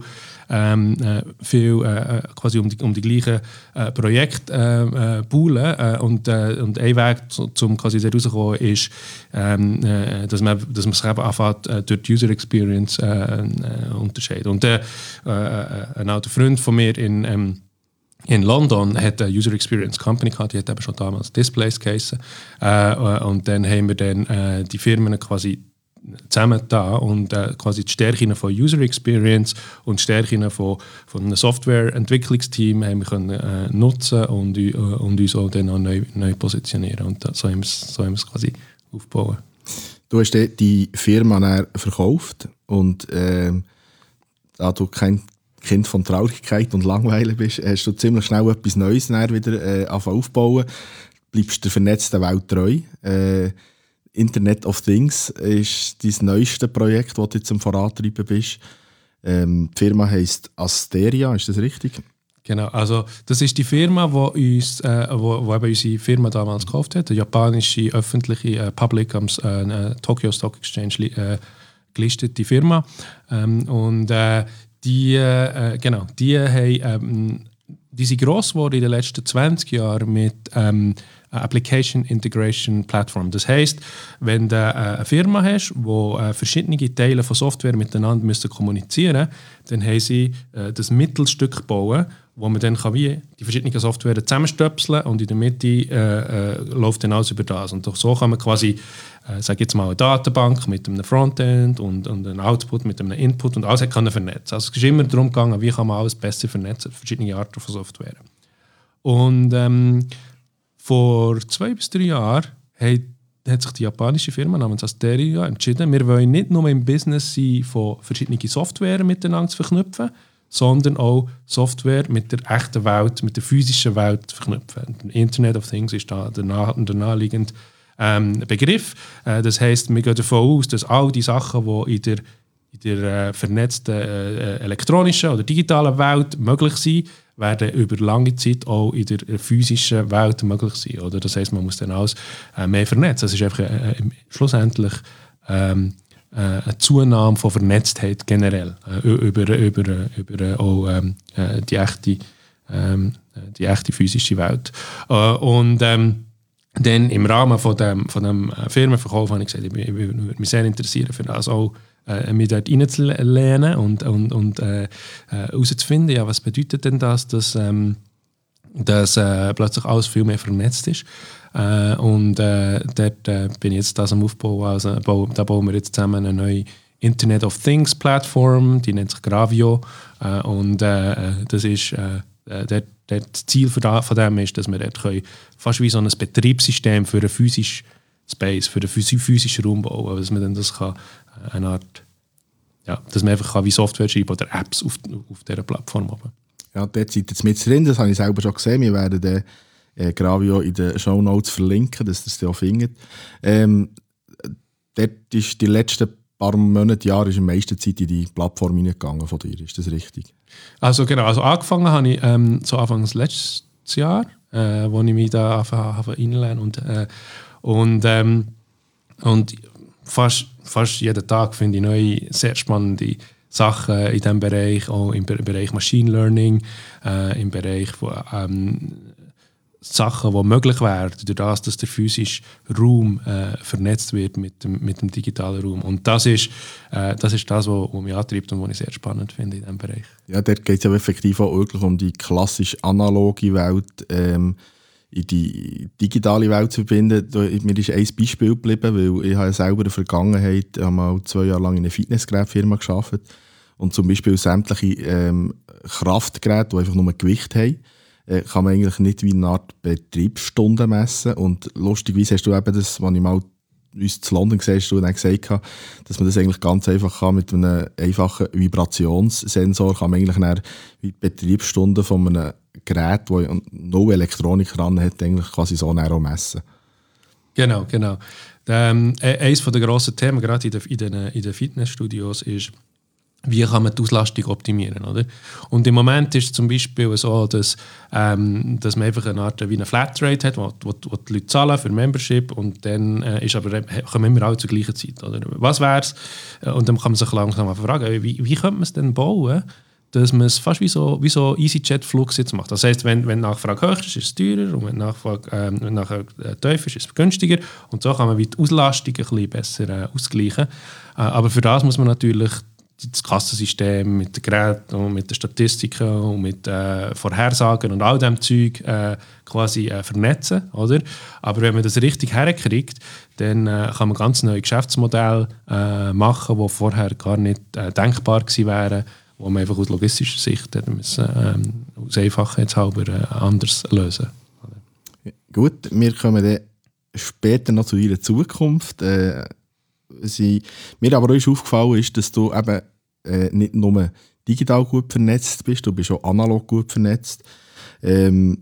quasi um die gleichen Projekte poolen, und ein Weg zum quasi da rauszukommen ist, dass man sich eben anfängt durch die User Experience unterscheidet. Und ein alter Freund von mir in London hat eine User Experience Company gehabt, die hat eben schon damals Displays geheissen, und dann haben wir dann die Firmen quasi zusammen da und quasi die Stärken von User Experience und die Stärken von einem Softwareentwicklungsteam haben wir können nutzen und uns auch dann auch neu positionieren, und so haben wir es quasi aufbauen. Du hast die Firma dann verkauft, und da du kein Kind von Traurigkeit und Langweile bist, hast du ziemlich schnell etwas Neues wieder aufbauen. Bleibst der vernetzten Welt treu. Internet of Things ist dein neueste Projekt, das du jetzt am Vorantreiben bist. Die Firma heisst Asteria, ist das richtig? Genau, also das ist die Firma, die unsere Firma damals gekauft hat, eine japanische öffentliche Public am Tokyo Stock Exchange gelistete Firma. Die sind gross geworden in den letzten 20 Jahren mit Application Integration Platform. Das heisst, wenn du eine Firma hast, die verschiedene Teile von Software miteinander kommunizieren müssen, dann haben sie das Mittelstück gebaut, wo man dann wie die verschiedenen Software zusammenstöpseln kann, und in der Mitte läuft dann alles über das. Und so kann man quasi, sage jetzt mal, eine Datenbank mit einem Frontend und einem Output mit einem Input und alles kann vernetzen. Also es ist immer darum gegangen, wie kann man alles besser vernetzen, verschiedene Arten von Software. Und vor 2 bis 3 Jahren hat sich die japanische Firma namens Asteria entschieden, wir wollen nicht nur im Business sein, von verschiedenen Software miteinander zu verknüpfen, sondern auch Software mit der echten Welt, mit der physischen Welt zu verknüpfen. Internet of Things ist da der naheliegende Begriff. Das heisst, wir gehen davon aus, dass all die Sachen, die in der vernetzten elektronischen oder digitalen Welt möglich sind, werden über lange Zeit auch in der physischen Welt möglich sein. Oder? Das heisst, man muss dann alles mehr vernetzen. Das ist einfach schlussendlich eine Zunahme von Vernetztheit generell über auch die echte die echte physische Welt. Und dann im Rahmen von dem Firmenverkauf habe ich gesagt, ich würde mich sehr interessieren, für das auch mich dort reinzulernen und herauszufinden, ja, was bedeutet denn das, dass plötzlich alles viel mehr vernetzt ist. Dort bin ich jetzt das am Aufbau. Also, da bauen wir jetzt zusammen eine neue Internet of Things Plattform, die nennt sich Gravio. Das ist das Ziel von dem ist, dass wir dort fast wie so ein Betriebssystem für einen physischen Space, für einen physischen Raum bauen kann. Dass man dann das kann, eine Art, ja, dass man einfach kann wie Software schreiben oder Apps auf dieser Plattform haben. Ja, dort seid ihr jetzt mit drin, das habe ich selber schon gesehen. Wir werden den Gravio in den Shownotes verlinken, dass ihr es auch findet. Dort ist die letzten paar Monate, Jahre ist am meisten Zeit in die Plattform hineingegangen von dir. Ist das richtig? Also genau, angefangen habe ich so Anfang des letzten Jahr, wo ich mich da reinlernen und fast jeden Tag finde ich neue, sehr spannende Sachen in diesem Bereich, auch im Bereich Machine Learning, im Bereich von Sachen, die möglich wären, durch das, dass der physische Raum vernetzt wird mit dem digitalen Raum. Und das ist das, was mich antreibt und was ich sehr spannend finde in diesem Bereich. Ja, dort geht es ja effektiv auch wirklich um die klassische analoge Welt in die digitale Welt zu verbinden. Mir ist ein Beispiel geblieben, weil ich habe selber in der Vergangenheit mal 2 Jahre lang in einer Fitnessgerätfirma gearbeitet und zum Beispiel sämtliche Kraftgeräte, die einfach nur ein Gewicht haben, kann man eigentlich nicht wie eine Art Betriebsstunden messen. Und lustigerweise hast du eben das, was ich mal uns zu London gesehen hast, du dann gesagt hast, dass man das eigentlich ganz einfach kann mit einem einfachen Vibrationssensor kann man eigentlich dann wie die Betriebsstunden von einem Gerät, das no Elektronik ran hat, eigentlich quasi so näher messen. Genau. Eines der grossen Themen, gerade in den Fitnessstudios, ist, wie kann man die Auslastung optimieren, oder? Und im Moment ist es zum Beispiel so, dass man einfach eine Art wie eine Flatrate hat, wo die Leute zahlen für Membership und dann kommen immer alle zur gleichen Zeit, oder? Was wäre es? Und dann kann man sich langsam fragen, wie könnte man es denn bauen, dass man es fast wie so EasyJet-Flugs jetzt macht. Das heisst, wenn die Nachfrage hoch ist es teurer und wenn die Nachfrage tief ist es günstiger. Und so kann man wie die Auslastung ein bisschen besser ausgleichen. Aber für das muss man natürlich das Kassensystem mit den Geräten und mit den Statistiken und mit Vorhersagen und all dem Zeug quasi vernetzen, oder? Aber wenn man das richtig herkriegt, dann kann man ganz neue Geschäftsmodelle machen, die vorher gar nicht denkbar gewesen wären, wo man einfach aus logistischer Sicht aus Einfachheitshalber anders lösen. Gut, wir kommen dann später noch zu deiner Zukunft. Mir aber auch aufgefallen ist, dass du eben nicht nur digital gut vernetzt bist, du bist auch analog gut vernetzt. Mir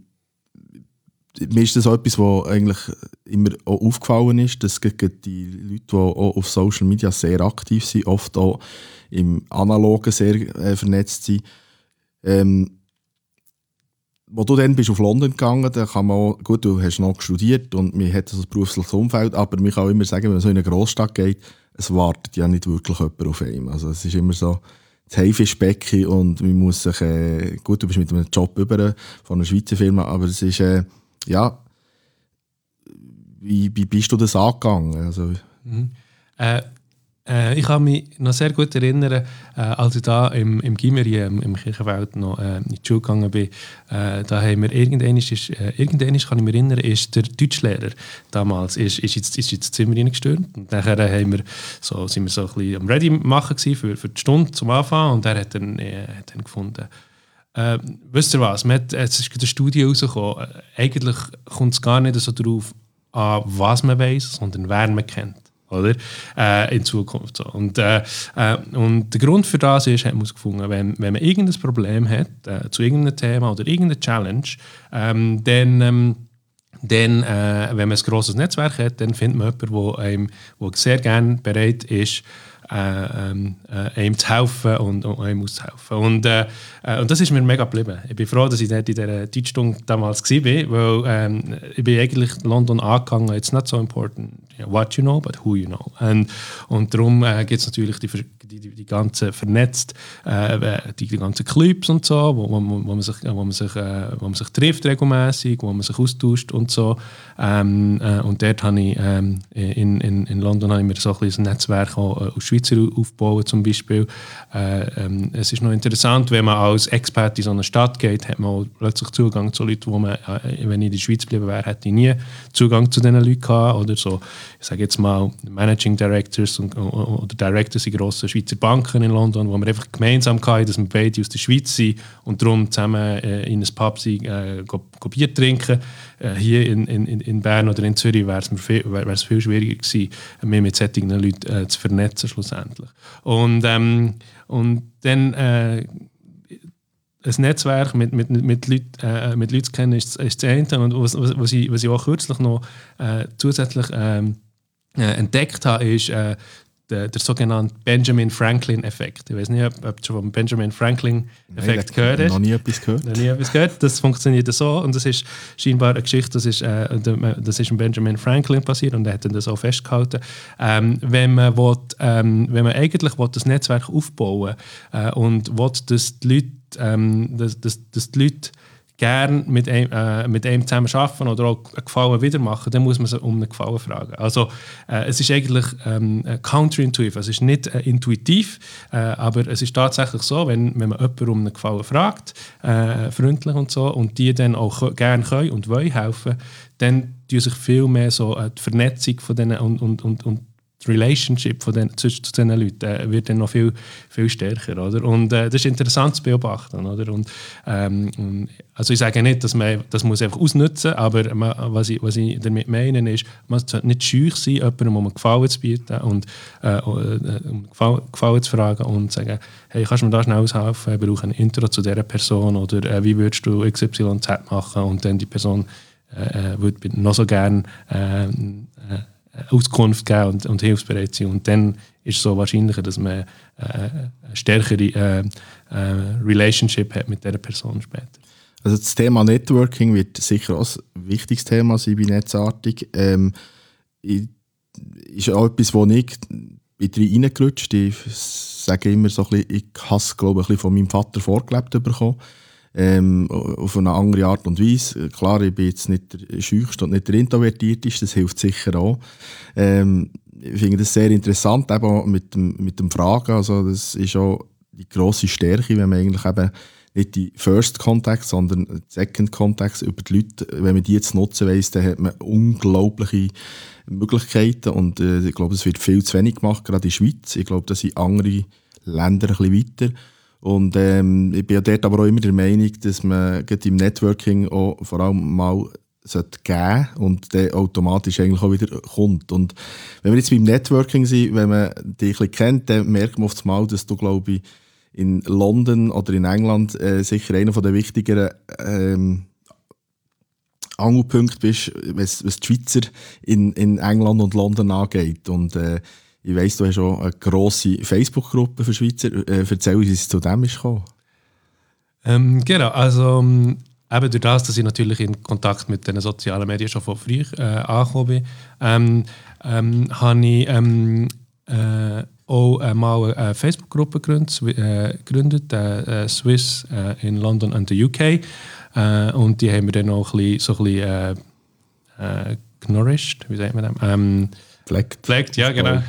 ist das auch etwas, was eigentlich immer auch aufgefallen ist, dass die Leute, die auch auf Social Media sehr aktiv sind, oft auch im Analogen sehr vernetzt sind. Wo du dann bist auf London gegangen, da kann man auch, gut, du hast noch studiert und man hat ein berufliches Umfeld, aber man kann auch immer sagen, wenn man so in eine Großstadt geht, es wartet ja nicht wirklich jemand auf einen. Also es ist immer so das Haifischbecken und man muss sich, gut, du bist mit einem Job über von einer Schweizer Firma, aber es ist, ja, wie bist du das angegangen? Also, ich kann mich noch sehr gut erinnern, als ich da im Gimmerie, im Kirchenfeld noch in die Schule gegangen bin, da haben wir irgendwann kann ich mich erinnern, ist der Deutschlehrer damals ist ins Zimmer reingestürmt und nachher sind wir so ein bisschen am Ready machen für die Stunde zum Anfang und er hat dann gefunden, wisst ihr was, es ist eine Studie rausgekommen, eigentlich kommt es gar nicht so darauf an, was man weiss, sondern wer man kennt. Oder? In Zukunft. So. Und der Grund für das ist, hat man gefunden, wenn man irgendein Problem hat, zu irgendeinem Thema oder irgendeiner Challenge, dann wenn man ein grosses Netzwerk hat, dann findet man jemanden, der sehr gerne bereit ist, einem zu helfen und einem auszuhelfen. Und das ist mir mega geblieben. Ich bin froh, dass ich dort in dieser Deutschstunde damals war, weil ich bin eigentlich London angegangen, it's not so important, what you know, but who you know. Und darum gibt es natürlich die ganzen vernetzt, die ganzen Clubs und so, wo man sich trifft regelmäßig, wo man sich austauscht und so. Und dort habe ich in London habe ich mir so ein Netzwerk auch aus Schweizer aufgebaut zum Beispiel. Es ist noch interessant, wenn man als Expert in so eine Stadt geht, hat man plötzlich Zugang zu Leuten, wo man, wenn ich in der Schweiz geblieben wäre, hätte ich nie Zugang zu diesen Leuten gehabt. Oder so, ich sage jetzt mal, Managing Directors oder Directors in grossen Schweizer Banken in London, wo wir einfach gemeinsam hatten, dass wir beide aus der Schweiz sind und darum zusammen in ein Pub sind, Bier trinken. Hier in Bern oder in Zürich wäre es viel schwieriger gewesen, mich mit solchen Leuten zu vernetzen schlussendlich. Und dann ein Netzwerk mit Leuten zu kennen ist das eine. Und was ich auch kürzlich noch zusätzlich entdeckt habe, ist der sogenannte Benjamin Franklin-Effekt. Ich weiß nicht, ob du schon vom Benjamin Franklin-Effekt gehört hast. Noch nie etwas gehört. Das funktioniert so und das ist scheinbar eine Geschichte, das ist Benjamin Franklin passiert und er hat das auch festgehalten. Wenn man eigentlich das Netzwerk aufbauen und will, dass die Leute gerne mit einem zusammen arbeiten oder auch einen Gefallen wieder machen, dann muss man sie um einen Gefallen fragen. Also es ist eigentlich counterintuitive, es ist nicht intuitiv, aber es ist tatsächlich so, wenn man jemanden um einen Gefallen fragt, freundlich und so, und die dann auch gerne können und wollen helfen, dann tun sich viel mehr so die Vernetzung von denen und die Relationship zwischen diesen Leuten wird dann noch viel, viel stärker. Oder? Und das ist interessant zu beobachten. Oder? Und, also ich sage nicht, dass man das muss einfach ausnutzen, aber was ich damit meine, ist, man sollte nicht scheu sein, jemandem um einen Gefallen zu bieten und um Gefallen zu fragen und zu sagen, hey, kannst du mir da schnell aushelfen, ich brauche ein Intro zu dieser Person oder wie würdest du XYZ machen, und dann die Person würde noch so gerne Auskunft geben und hilfsbereit sein. Und dann ist es so wahrscheinlicher, dass man eine stärkere Relationship hat mit dieser Person später. Also das Thema Networking wird sicher auch ein wichtiges Thema sein bei Netzartig. Ist auch etwas, wo ich reingerutscht. Ich sage immer so ein bisschen, ich habe es, glaube ich, ein bisschen von meinem Vater vorgelebt bekommen. Auf eine andere Art und Weise. Klar, ich bin jetzt nicht der Scheuchste und nicht der Introvertierteste, das hilft sicher auch. Ich finde das sehr interessant, eben mit dem Fragen. Also das ist auch die grosse Stärke, wenn man eigentlich eben nicht die First Contacts, sondern die Second Contacts über die Leute, wenn man die jetzt nutzen weiss, dann hat man unglaubliche Möglichkeiten, und ich glaube, es wird viel zu wenig gemacht, gerade in der Schweiz. Ich glaube, da sind andere Länder ein bisschen weiter. Und ich bin ja dort aber auch immer der Meinung, dass man im Networking auch vor allem mal geben und dann automatisch eigentlich auch wieder kommt. Und wenn wir jetzt beim Networking sind, wenn man dich ein bisschen kennt, dann merkt man oft mal, dass du, glaube ich, in London oder in England sicher einer der wichtigeren Angelpunkte bist, was die Schweizer in England und London angeht. Und ich weiss, du hast auch eine grosse Facebook-Gruppe für Schweizer. Erzähl uns, wie es zu dem ist gekommen. Genau, also eben durch das, dass ich natürlich in Kontakt mit den sozialen Medien schon von früh angekommen bin, habe ich auch mal eine Facebook-Gruppe gegründet, Swiss in London and the UK. Und die haben wir dann auch ein bisschen nourished, wie sagt man das? Pflegt, ja, genau.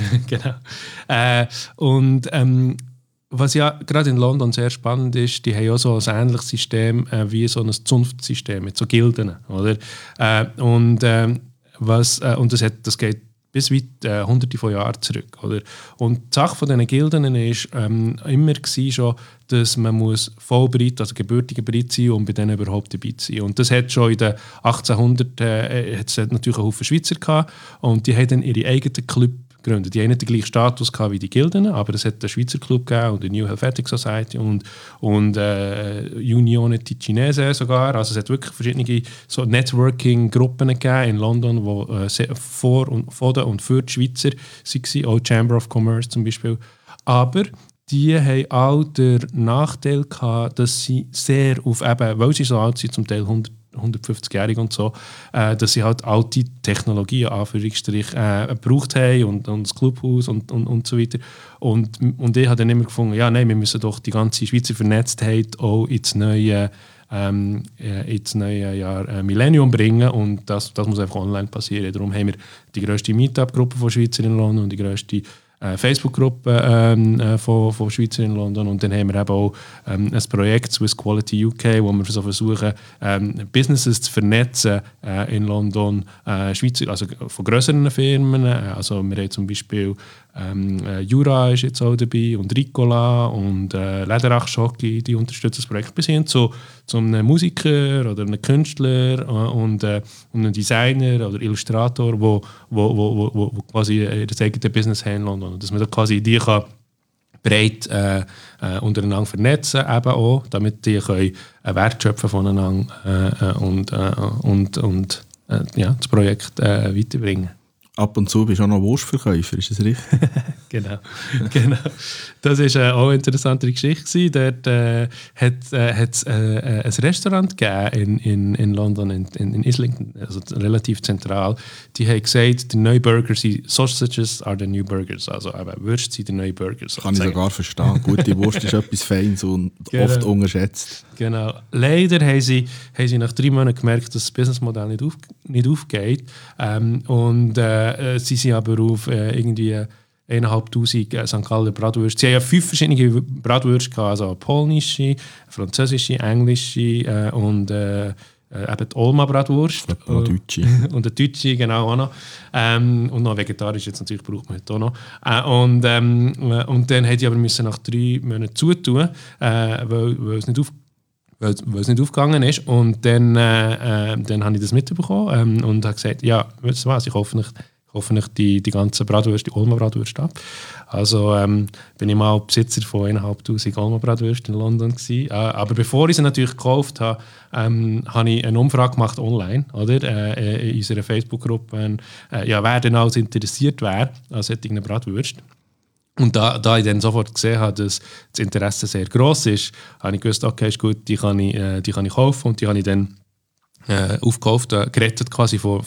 Und was ja gerade in London sehr spannend ist, die haben ja so ein ähnliches System wie so ein Zunftsystem mit so Gilden, oder? Und das geht bis weit hunderte von Jahren zurück, oder? Und die Sache von diesen Gilden war immer schon, dass man muss vollbereit, also gebürtiger Brit sein, um bei denen überhaupt dabei zu sein. Und das hat schon in den 1800 hat's natürlich einen Haufen Schweizer gehabt, und die haben dann ihre eigenen Club gegründet. Die haben nicht den gleichen Status gehabt wie die Gilden, aber es hat einen Schweizer Club gegeben und eine New Helvetic Society und Unione Ticinese sogar. Also es hat wirklich verschiedene so Networking-Gruppen gegeben in London, die von und für die Schweizer waren, auch Chamber of Commerce zum Beispiel. Aber die haben auch den Nachteil gehabt, dass sie sehr auf, eben, weil sie so alt sind, zum Teil 150-jährig und so, dass sie halt alte Technologien, Anführungsstrich, gebraucht haben und das Clubhaus und so weiter. Und ich habe dann immer gefunden, ja, nein, wir müssen doch die ganze Schweizer Vernetztheit auch ins neue Jahr Millennium bringen, und das muss einfach online passieren. Darum haben wir die grösste Meetup-Gruppe von Schweizer in London und die grösste Facebook-Gruppe von Schweizer in London, und dann haben wir eben auch ein Projekt Swiss Quality UK, wo wir so versuchen, Businesses zu vernetzen in London, Schweizer, also von grösseren Firmen. Also wir haben zum Beispiel Jura ist jetzt auch dabei und Ricola und Lederach Schocki, die unterstützen das Projekt bis hin zu einem Musiker oder einem Künstler und einem Designer oder Illustrator, wo quasi das eigene Business haben in London. Und dass man da quasi die kann breit untereinander vernetzen, eben auch, damit die können Wert schöpfen voneinander und das Projekt weiterbringen. Ab und zu bist du auch noch Wurstverkäufer, ist das richtig? Genau. Das war auch eine interessante Geschichte. Dort hat es ein Restaurant gegeben in London, in Islington, also relativ zentral. Die haben gesagt, die neuen Burger sind Sausages are the new burgers. Also Würste sind die neuen Burgers. Kann ich sogar verstehen. Gute Wurst ist etwas Feines und oft unterschätzt. Genau. Leider haben sie nach 3 Monaten gemerkt, dass das Businessmodell nicht aufgeht. Und sie sind aber auf irgendwie 1'500 St. Galler Bratwürste. Sie haben ja 5 verschiedene Bratwürste gehabt, also polnische, französische, englische und eben die Olma-Bratwurst. Und Deutsche. Und die Deutsche, genau, auch noch. Und noch vegetarisch, jetzt natürlich braucht man heute auch noch. Und dann hätte ich aber nach 3 Monaten zutun, weil es nicht aufgegangen ist. Und dann habe ich das mitbekommen und habe gesagt, ja, weißt du was, ich hoffe nicht die ganze Bratwurst, die Olma-Bratwurst ab. Also bin ich mal Besitzer von 1'500 Olma-Bratwürste in London gewesen. Aber bevor ich sie natürlich gekauft habe, habe ich eine Umfrage gemacht online, oder? In unserer Facebook-Gruppe, wer denn alles interessiert wäre an solchen Bratwürsten. Und da ich dann sofort gesehen habe, dass das Interesse sehr gross ist, habe ich gewusst, okay, ist gut, die kann ich kaufen, und die habe ich dann aufgekauft, gerettet quasi vor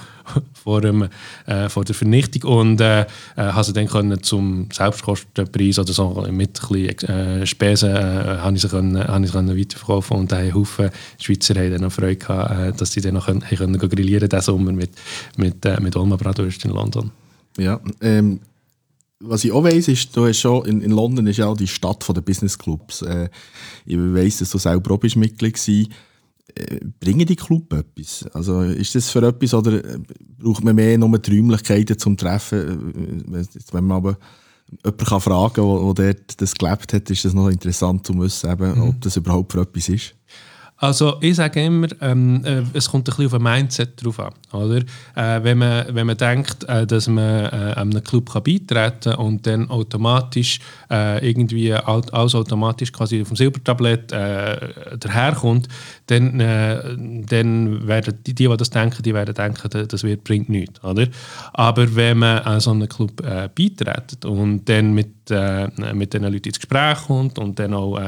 der Vernichtung, und habe sie dann können zum Selbstkostenpreis oder so mit ein bisschen Spesen habe ich sie weiterverkaufen, und ein Haufen Schweizer haben dann noch Freude gehabt, dass sie dann noch können grillieren diesen Sommer mit Olma Bratwurst in London. Ja, was ich auch weiss, ist, du hast schon in London ist ja auch die Stadt der Business Clubs. Ich weiss, dass du selber auch Mitglied warst. Bringen die Club etwas? Also ist das für etwas, oder braucht man mehr nur die Räumlichkeiten zum Treffen? Wenn man aber jemanden kann fragen kann, der das gelebt hat, ist das noch interessant zu wissen, ob das überhaupt für etwas ist. Also ich sage immer, es kommt ein bisschen auf ein Mindset drauf an. Oder? Wenn man denkt, dass man einem Club beitreten kann und dann automatisch irgendwie alles automatisch quasi auf dem Silbertablett daherkommt, dann werden die das denken, die werden denken, das bringt nichts. Oder? Aber wenn man an so einen Club beitritt und dann mit den Leuten ins Gespräch kommt und dann auch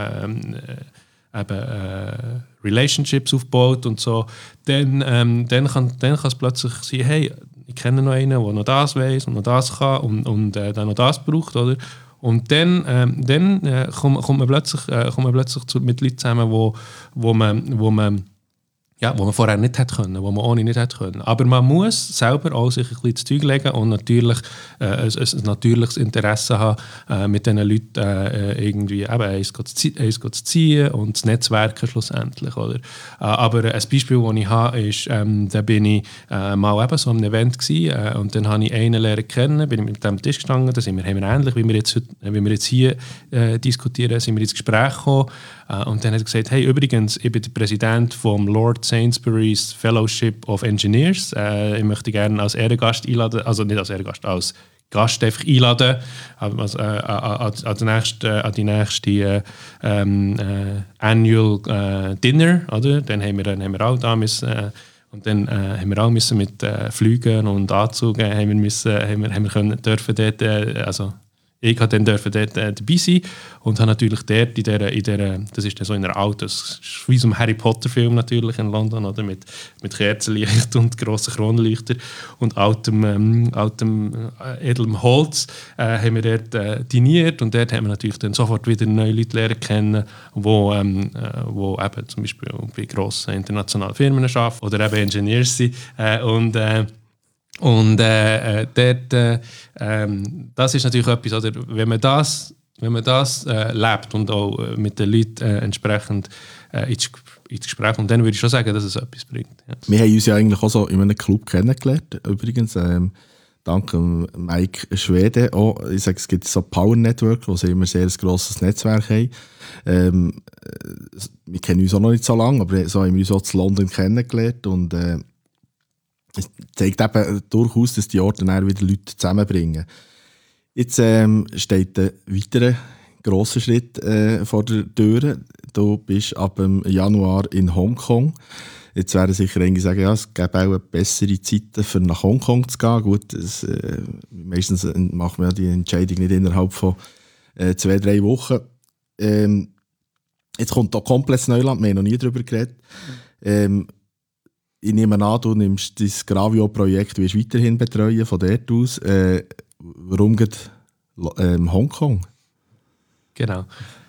Relationships aufbaut und so, dann kann es plötzlich sein, hey, ich kenne noch einen, der noch das weiss und noch das kann und dann noch das braucht, oder? Und dann kommt man plötzlich mit Leuten zusammen, wo man vorher nicht hätte können, wo man ohne nicht hätte können. Aber man muss selber auch sich ein bisschen zu Zeug legen und natürlich ein natürliches Interesse haben, mit diesen Leuten irgendwie eins zu ziehen und zu netzwerken schlussendlich. Oder? Aber ein Beispiel, das ich habe, ist, da bin ich mal eben so an einem Event gewesen, und dann habe ich einen lernen kennen, bin ich mit dem Tisch gestanden, da haben wir ähnlich, wie wir jetzt hier diskutieren, sind wir ins Gespräch gekommen. Und dann hat er gesagt, hey, übrigens, ich bin der Präsident vom Lord Sainsbury's Fellowship of Engineers. Ich möchte gerne als Ehrengast einladen, also nicht als Ehrengast, als Gast einfach einladen also, an die nächste Annual Dinner. Oder? Dann haben wir auch da müssen, und dann haben wir auch müssen mit Flügen und Anzügen dürfen dort, also ich durfte dann dort dabei sein und habe natürlich dort das ist dann so in einer alten, das ist wie so ein Harry Potter Film natürlich in London, oder, mit Kerzenlicht und grossen Kronleuchter und altem edlem Holz, haben wir dort diniert und dort haben wir natürlich dann sofort wieder neue Leute lernen kennen, wo eben zum Beispiel bei grossen internationalen Firmen arbeiten oder eben Engineers sind dort, das ist natürlich etwas, oder, wenn man das lebt und auch mit den Leuten entsprechend ins Gespräch kommt, dann würde ich schon sagen, dass es etwas bringt. Ja. Wir haben uns ja eigentlich auch so in einem Club kennengelernt, übrigens, dank Mike Schwede auch. Ich sage, es gibt so Power Network, wo sie immer sehr ein grosses Netzwerk haben. Wir kennen uns auch noch nicht so lange, aber so haben wir uns auch in London kennengelernt und es zeigt eben durchaus, dass die Orte dann wieder Leute zusammenbringen. Jetzt steht ein weiterer grosser Schritt vor der Tür. Du bist ab dem Januar in Hongkong. Jetzt werden sicher einige sagen, ja, es gäbe auch bessere Zeiten, für nach Hongkong zu gehen. Gut, meistens macht man ja die Entscheidung nicht innerhalb von 2-3 Wochen. Jetzt kommt da komplettes Neuland, wir haben noch nie darüber geredet. Ich nehme an, du nimmst das Gravio-Projekt weiterhin betreuen, von dort aus. Warum geht Hongkong? Genau.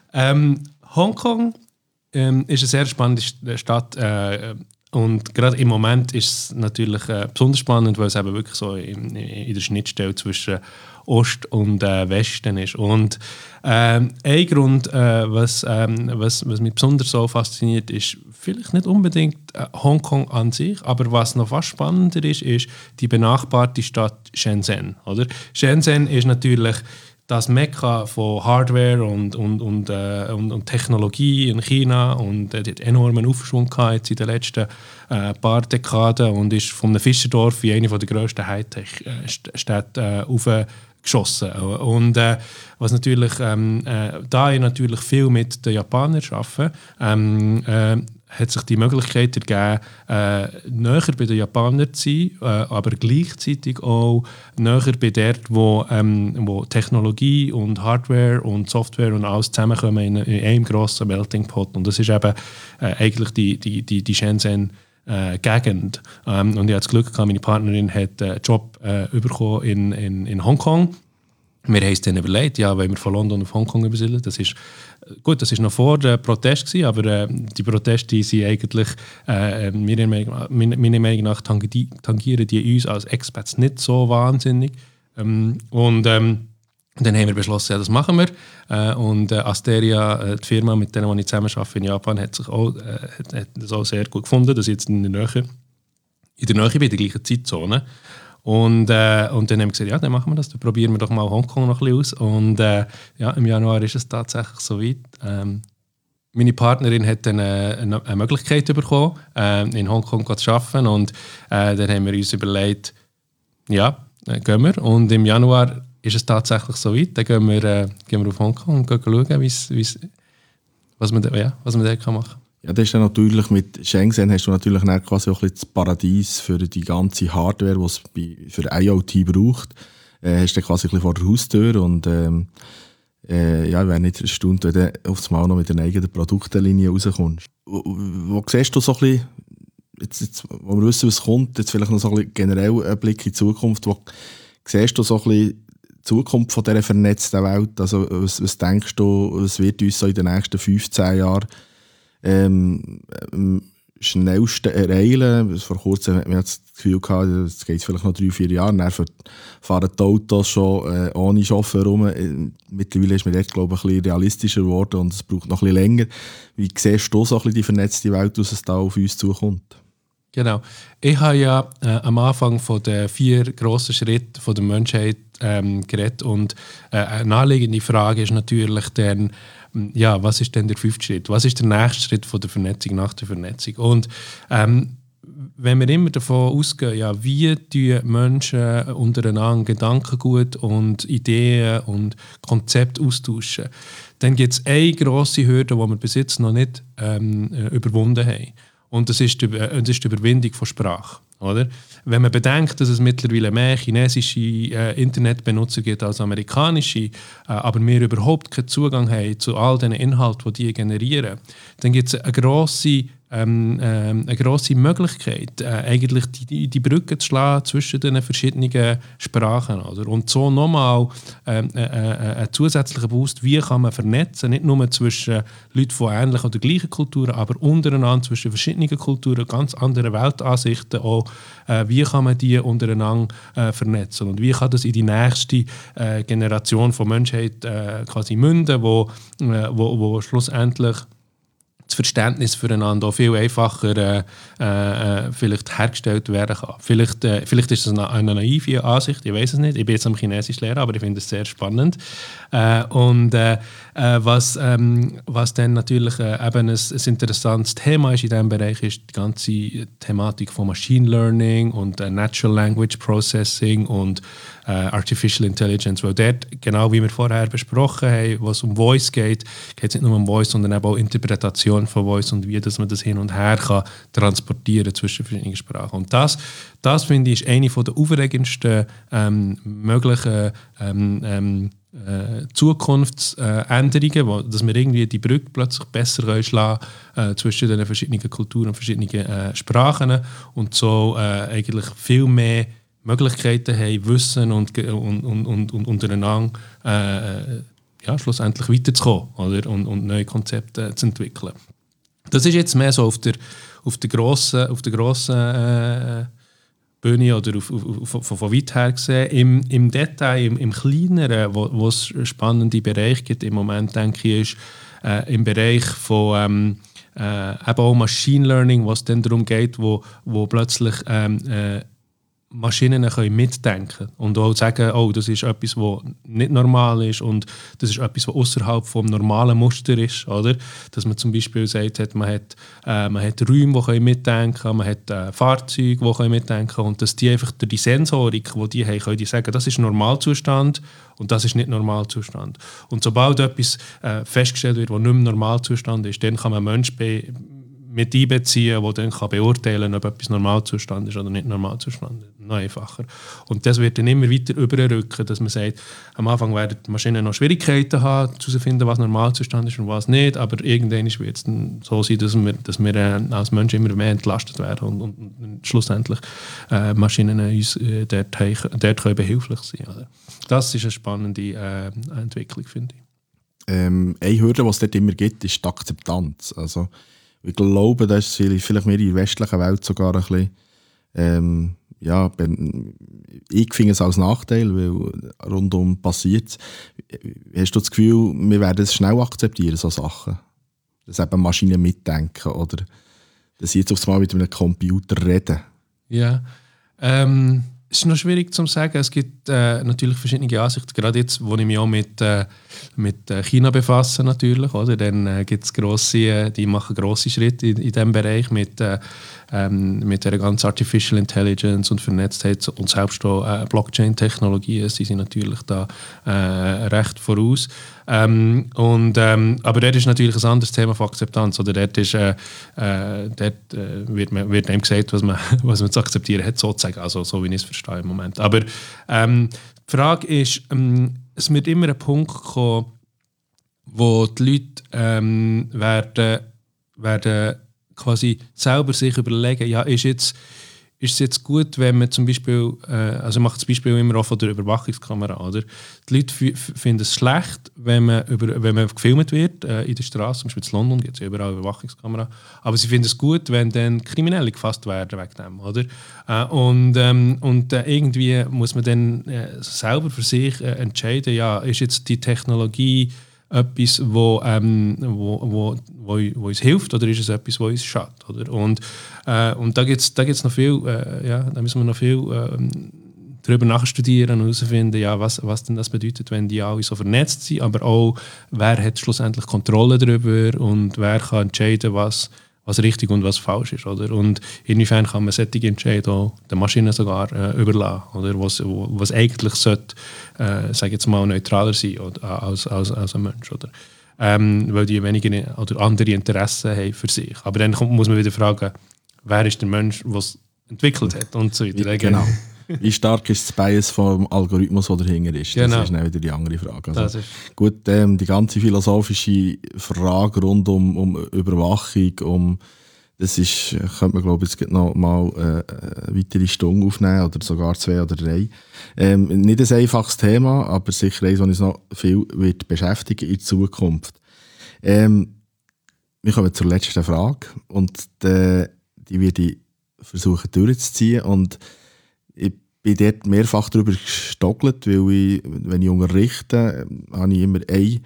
Hongkong ist eine sehr spannende Stadt und gerade im Moment ist es natürlich besonders spannend, weil es eben wirklich so in der Schnittstelle zwischen Ost und Westen ist. Und ein Grund, was mich besonders so fasziniert, ist vielleicht nicht unbedingt Hongkong an sich, aber was noch fast spannender ist die benachbarte Stadt Shenzhen. Oder? Shenzhen ist natürlich das Mekka von Hardware und Technologie in China und hat enormen Aufschwung gehabt in den letzten paar Dekaden und ist von einem Fischerdorf wie eine der grössten Hightech-Städte aufgeschossen. Und was natürlich da ich natürlich viel mit den Japanern arbeite, hat sich die Möglichkeit ergeben, näher bei den Japanern zu sein, aber gleichzeitig auch näher bei dort, wo Technologie und Hardware und Software und alles zusammenkommen in einem grossen Melting Pot. Und das ist eben eigentlich die Shenzhen Gegend. Und ich hatte das Glück gehabt, meine Partnerin hat einen Job bekommen in Hongkong. Wir haben uns dann überlegt, ja, wenn wir von London auf Hongkong übersiedeln, das ist noch vor dem Protest gewesen, aber die Proteste sind eigentlich, meiner Meinung nach, tangieren die uns als Expats nicht so wahnsinnig. Dann haben wir beschlossen, ja, das machen wir. Und Asteria, die Firma, mit der ich zusammen arbeite in Japan, hat das auch sehr gut gefunden, dass ich jetzt in der Nähe bin, in der gleichen Zeitzone. Und dann haben wir gesagt, ja, dann machen wir das, dann probieren wir doch mal Hongkong noch ein bisschen aus. Und ja, im Januar ist es tatsächlich soweit. Meine Partnerin hat dann eine Möglichkeit bekommen, in Hongkong zu arbeiten. Und dann haben wir uns überlegt, ja, gehen wir. Und im Januar ist es tatsächlich soweit. Dann gehen wir auf Hongkong und schauen, was man dort machen kann. Ja, das ist dann natürlich mit Shenzhen hast du natürlich quasi auch ein bisschen das Paradies für die ganze Hardware, die es für IoT braucht. Hast du quasi ein bisschen vor der Haustür und ja, ich wäre nicht erstaunt, wenn du auf das Mal noch mit einer eigenen Produktlinie rauskommst. Wo siehst du so ein bisschen, jetzt, wo wir wissen, was kommt, jetzt vielleicht noch so ein bisschen generell einen Blick in die Zukunft, wo siehst du so ein bisschen die Zukunft von dieser vernetzten Welt? Also was denkst du, was wird uns so in den nächsten 15 Jahren am schnellsten ereilen? Vor kurzem hat man das Gefühl gehabt, es geht vielleicht noch 3-4 Jahre, dann fahren die Autos schon ohne Chauffeur rum. Mittlerweile ist man dort, glaube ich, ein bisschen realistischer geworden und es braucht noch ein bisschen länger. Wie siehst du so ein bisschen die vernetzte Welt, was es da auf uns zukommt? Genau. Ich habe ja am Anfang von den 4 grossen Schritten von der Menschheit geredet und eine naheliegende Frage ist natürlich dann, ja, was ist denn der 5. Schritt? Was ist der nächste Schritt von der Vernetzung nach der Vernetzung? Und wenn wir immer davon ausgehen, ja, wie die Menschen untereinander Gedankengut und Ideen und Konzepte austauschen, dann gibt es eine grosse Hürde, die wir bis jetzt noch nicht überwunden haben. Und das ist die Überwindung von Sprache. Oder? Wenn man bedenkt, dass es mittlerweile mehr chinesische Internetbenutzer gibt als amerikanische, aber wir überhaupt keinen Zugang haben zu all den Inhalten, die generieren, dann gibt es eine grosse Möglichkeit, eigentlich die Brücke zu schlagen zwischen den verschiedenen Sprachen. Oder? Und so nochmal einen zusätzlichen Boost, wie kann man vernetzen, nicht nur zwischen Leuten von ähnlichen oder gleichen Kulturen, aber untereinander zwischen verschiedenen Kulturen, ganz anderen Weltansichten auch, wie kann man die untereinander vernetzen und wie kann das in die nächste Generation von Menschheit quasi münden, wo schlussendlich das Verständnis füreinander auch viel einfacher vielleicht hergestellt werden kann. Vielleicht ist es eine naive Ansicht, ich weiß es nicht. Ich bin jetzt am Chinesisch Lehrer, aber ich finde es sehr spannend. Was dann natürlich eben ein interessantes Thema ist in diesem Bereich, ist die ganze Thematik von Machine Learning und Natural Language Processing und Artificial Intelligence, weil dort, genau wie wir vorher besprochen haben, was um Voice geht es nicht nur um Voice, sondern eben auch Interpretation von Voice und wie dass man das hin und her kann transportieren zwischen verschiedenen Sprachen. Und das finde ich, ist eine der aufregendsten möglichen Zukunftsänderungen, dass wir irgendwie die Brücke plötzlich besser schlagen zwischen den verschiedenen Kulturen und verschiedenen Sprachen und so eigentlich viel mehr Möglichkeiten haben, Wissen und untereinander schlussendlich weiterzukommen, oder? Und neue Konzepte zu entwickeln. Das ist jetzt mehr so auf der grossen Bühne oder von weit her gesehen. Im Detail, im Kleineren, wo es spannende Bereiche gibt im Moment, denke ich, ist im Bereich von eben auch Machine Learning, was dann darum geht, wo plötzlich Maschinen können mitdenken und auch sagen, oh, das ist etwas, was nicht normal ist und das ist etwas, was außerhalb vom normalen Muster ist, oder? Dass man zum Beispiel sagt, man hat Räume, die mitdenken können, man hat Fahrzeuge, die mitdenken können und dass die einfach durch die Sensorik, die die haben, können die sagen, das ist Normalzustand und das ist nicht Normalzustand. Und sobald etwas festgestellt wird, was nicht mehr Normalzustand ist, dann kann man Menschen mit einbeziehen, der dann beurteilen kann, ob etwas Normalzustand ist oder nicht Normalzustand. Noch einfacher. Und das wird dann immer weiter überrücken, dass man sagt, am Anfang werden die Maschinen noch Schwierigkeiten haben, herauszufinden, was Normalzustand ist und was nicht, aber irgendwann wird es dann so sein, dass wir als Menschen immer mehr entlastet werden und schlussendlich Maschinen uns dort können behilflich sein. Also, das ist eine spannende Entwicklung, finde ich. Eine Hürde, die es dort immer gibt, ist die Akzeptanz. Also, ich glaube, das ist vielleicht mehr in der westlichen Welt sogar ein bisschen, ich finde es als Nachteil, weil rundum passiert. Hast du das Gefühl, wir werden es schnell akzeptieren, so Sachen? Dass eben Maschinen mitdenken oder dass sie jetzt aufs Mal mit einem Computer reden? Ja, es ist noch schwierig zu sagen. Es gibt natürlich verschiedene Ansichten. Gerade jetzt, wo ich mich auch mit China befasse, natürlich, oder? Dann gibt es die machen grosse Schritte in diesem Bereich mit der ganzen Artificial Intelligence und Vernetztheit und selbst auch Blockchain-Technologien. Sie sind natürlich da recht voraus. Aber dort ist natürlich ein anderes Thema von Akzeptanz. Oder dort wird einem gesagt, was man zu akzeptieren hat, sozusagen. Also so wie ich es verstehe im Moment. Aber die Frage ist, es wird immer ein Punkt kommen, wo die Leute werden quasi selber sich überlegen, ja, ist es jetzt gut, wenn man zum Beispiel, also ich mache das Beispiel immer auch von der Überwachungskamera, oder? Die Leute finden es schlecht, wenn man gefilmt wird in der Straße, zum Beispiel in London gibt es ja überall Überwachungskamera, aber sie finden es gut, wenn dann Kriminelle gefasst werden wegen dem, oder? Und irgendwie muss man dann selber für sich entscheiden, ja, ist jetzt die Technologie etwas, wo uns hilft, oder ist es etwas, wo uns schadet, oder? Und da gibt's noch viel, da müssen wir noch viel darüber nachstudieren und herausfinden, ja, was denn das bedeutet, wenn die alle so vernetzt sind, aber auch, wer hat schlussendlich Kontrolle darüber und wer kann entscheiden, was richtig und was falsch ist, oder? Und inwiefern kann man solche Entscheidungen auch der Maschine sogar überlassen, oder? Was eigentlich sollte, sage jetzt mal, neutraler sein oder, als ein Mensch, oder? weil die weniger oder andere Interessen haben für sich. Aber dann muss man wieder fragen, wer ist der Mensch, der es entwickelt hat und so weiter. Genau. Wie stark ist das Bias vom Algorithmus, der dahinter ist? Genau. Das ist dann wieder die andere Frage. Also, ist gut, die ganze philosophische Frage rund um Überwachung, das ist, könnte man glaube ich jetzt noch mal eine weitere Stunde aufnehmen oder sogar 2 oder 3. Nicht ein einfaches Thema, aber sicher eins, das uns noch viel wird beschäftigen in Zukunft. Wir kommen zur letzten Frage und die werde ich versuchen durchzuziehen und ich bin dort mehrfach darüber gestockelt, weil wenn ich unterrichte, habe ich immer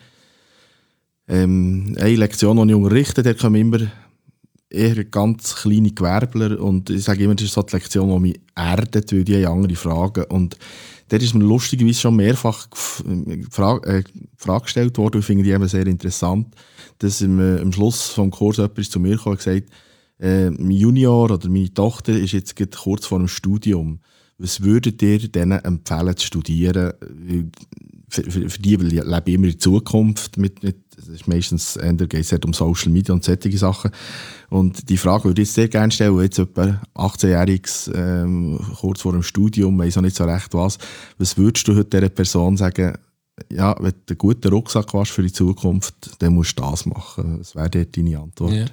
eine Lektion, die ich unterrichte, da kommen immer eher ganz kleine Gewerbler und ich sage immer, das ist so die Lektion, die mich erdet, weil die haben andere Fragen und dort ist mir lustigerweise schon mehrfach Frage gestellt worden und ich finde die eben sehr interessant, dass am Schluss vom Kurs jemand zu mir kam und gesagt, mein Junior oder meine Tochter ist jetzt kurz vor dem Studium. Was würdet ihr denen empfehlen zu studieren? Für die leben immer in Zukunft. Das ist meistens geht es um Social Media und solche Sachen. Und die Frage würde ich sehr gerne stellen, weil jetzt etwa 18-Jähriges kurz vor dem Studium, weiss auch nicht so recht was. Was würdest du heute dieser Person sagen, ja, wenn du einen guten Rucksack hast für die Zukunft, dann musst du das machen? Was wäre dort deine Antwort? Ja.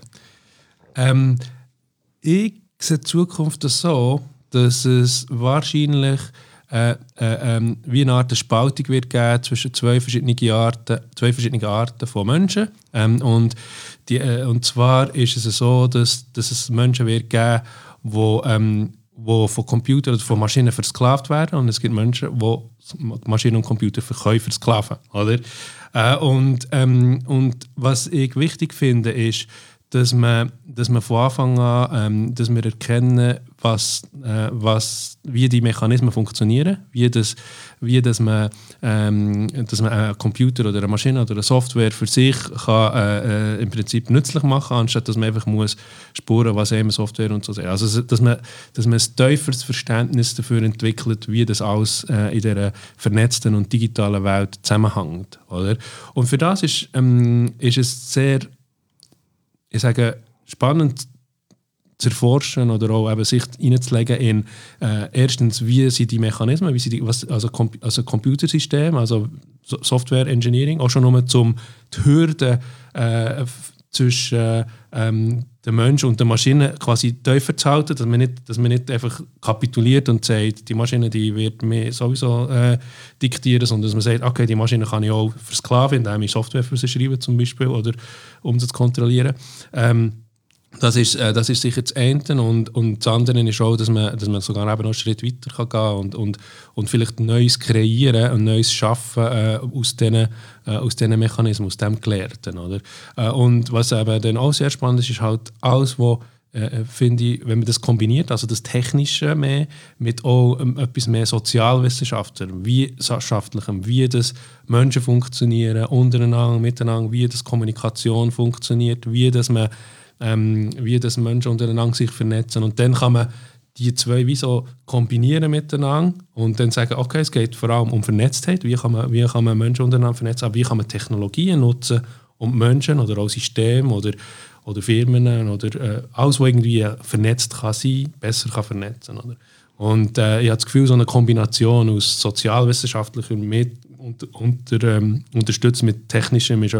Ich sehe die Zukunft so, dass es wahrscheinlich wie eine Art Spaltung wird geben zwischen zwei verschiedenen Arten von Menschen. Und zwar ist es so, dass es Menschen wird geben, die von Computern oder von Maschinen versklavt werden. Und es gibt Menschen, die Maschinen und Computer versklaven. Oder? Und was ich wichtig finde, ist, dass man von Anfang an dass wir erkennen, wie die Mechanismen funktionieren, dass man einen Computer oder eine Maschine oder eine Software für sich kann, im Prinzip nützlich machen, anstatt dass man einfach muss spuren, was eben Software und so ist. Also dass man ein tieferes Verständnis dafür entwickelt, wie das alles in dieser vernetzten und digitalen Welt zusammenhängt. Oder? Und für das ist es sehr, ich sage, spannend zu erforschen oder auch eben sich hineinzulegen in erstens, wie sind die Mechanismen, also Computersystem, also Software Engineering, auch schon nur die Hürden zwischen den Menschen und der Maschine quasi tiefer zu halten, dass man nicht einfach kapituliert und sagt, die Maschine die wird mir sowieso diktieren, sondern dass man sagt, okay, die Maschine kann ich auch versklaven, indem ich Software für sie schreibe zum Beispiel, oder um sie zu kontrollieren. Das ist sicher das eine und das andere ist auch, dass man sogar eben noch einen Schritt weiter kann gehen und vielleicht Neues kreieren und Neues schaffen aus diesen Mechanismen, aus dem Gelehrten. Oder? Und was eben dann auch sehr spannend ist halt alles, was finde ich, wenn man das kombiniert, also das Technische mehr mit auch etwas mehr Sozialwissenschaftlern, wie das Menschen funktionieren, untereinander, miteinander, wie das Kommunikation funktioniert, wie das Menschen untereinander sich vernetzen. Und dann kann man die zwei wie so kombinieren miteinander und dann sagen, okay, es geht vor allem um Vernetztheit, wie kann man Menschen untereinander vernetzen, aber wie kann man Technologien nutzen, um Menschen oder auch Systeme oder Firmen oder alles, was irgendwie vernetzt kann sein, besser kann vernetzen. Oder? Und ich habe das Gefühl, so eine Kombination aus sozialwissenschaftlichem unterstützt mit technischem ist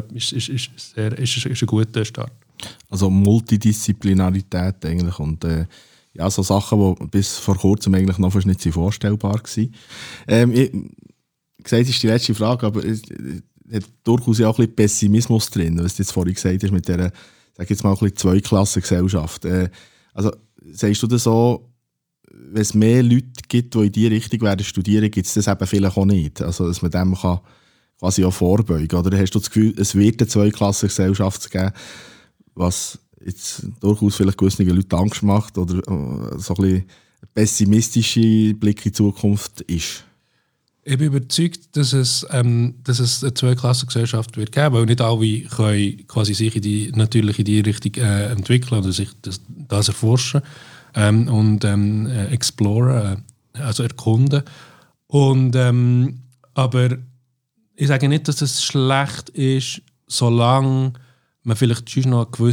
ein guter Start. Also Multidisziplinarität eigentlich und ja, so Sachen, die bis vor kurzem eigentlich noch fast nicht vorstellbar waren. Ich gesagt, das ist die letzte Frage, aber es hat durchaus ja auch ein bisschen Pessimismus drin, was du jetzt vorhin gesagt hast mit dieser, sag jetzt mal, ein bisschen Zweiklassengesellschaft. Also sagst du das so, wenn es mehr Leute gibt, die in diese Richtung werden studieren, gibt es das eben vielleicht auch nicht. Also dass man dem kann quasi auch vorbeugen. Oder hast du das Gefühl, es wird eine Zweiklassengesellschaft geben, was jetzt durchaus vielleicht gewissen Leuten Angst macht oder so ein bisschen pessimistische Blick in die Zukunft ist? Ich bin überzeugt, dass es eine Zweiklassengesellschaft wird geben, weil nicht alle können quasi sich in die Richtung entwickeln oder sich das erforschen und exploren, also erkunden. Und, aber ich sage nicht, dass es schlecht ist, solange man vielleicht schon noch eine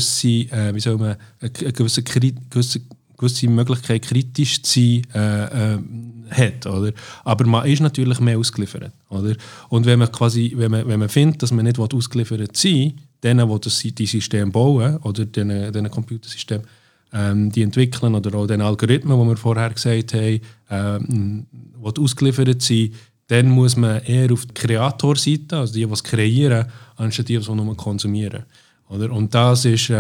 gewisse Möglichkeit, kritisch zu sein, hat. Oder? Aber man ist natürlich mehr ausgeliefert. Oder? Und wenn man findet, dass man nicht ausgeliefert sein will, denen, die die Systeme bauen oder diesen Computersystem die entwickeln oder auch den Algorithmen, die wir vorher gesagt haben, die ausgeliefert sind, dann muss man eher auf die Kreatorseite, also die es kreieren, anstatt die es nur konsumieren. Oder? Und das ist,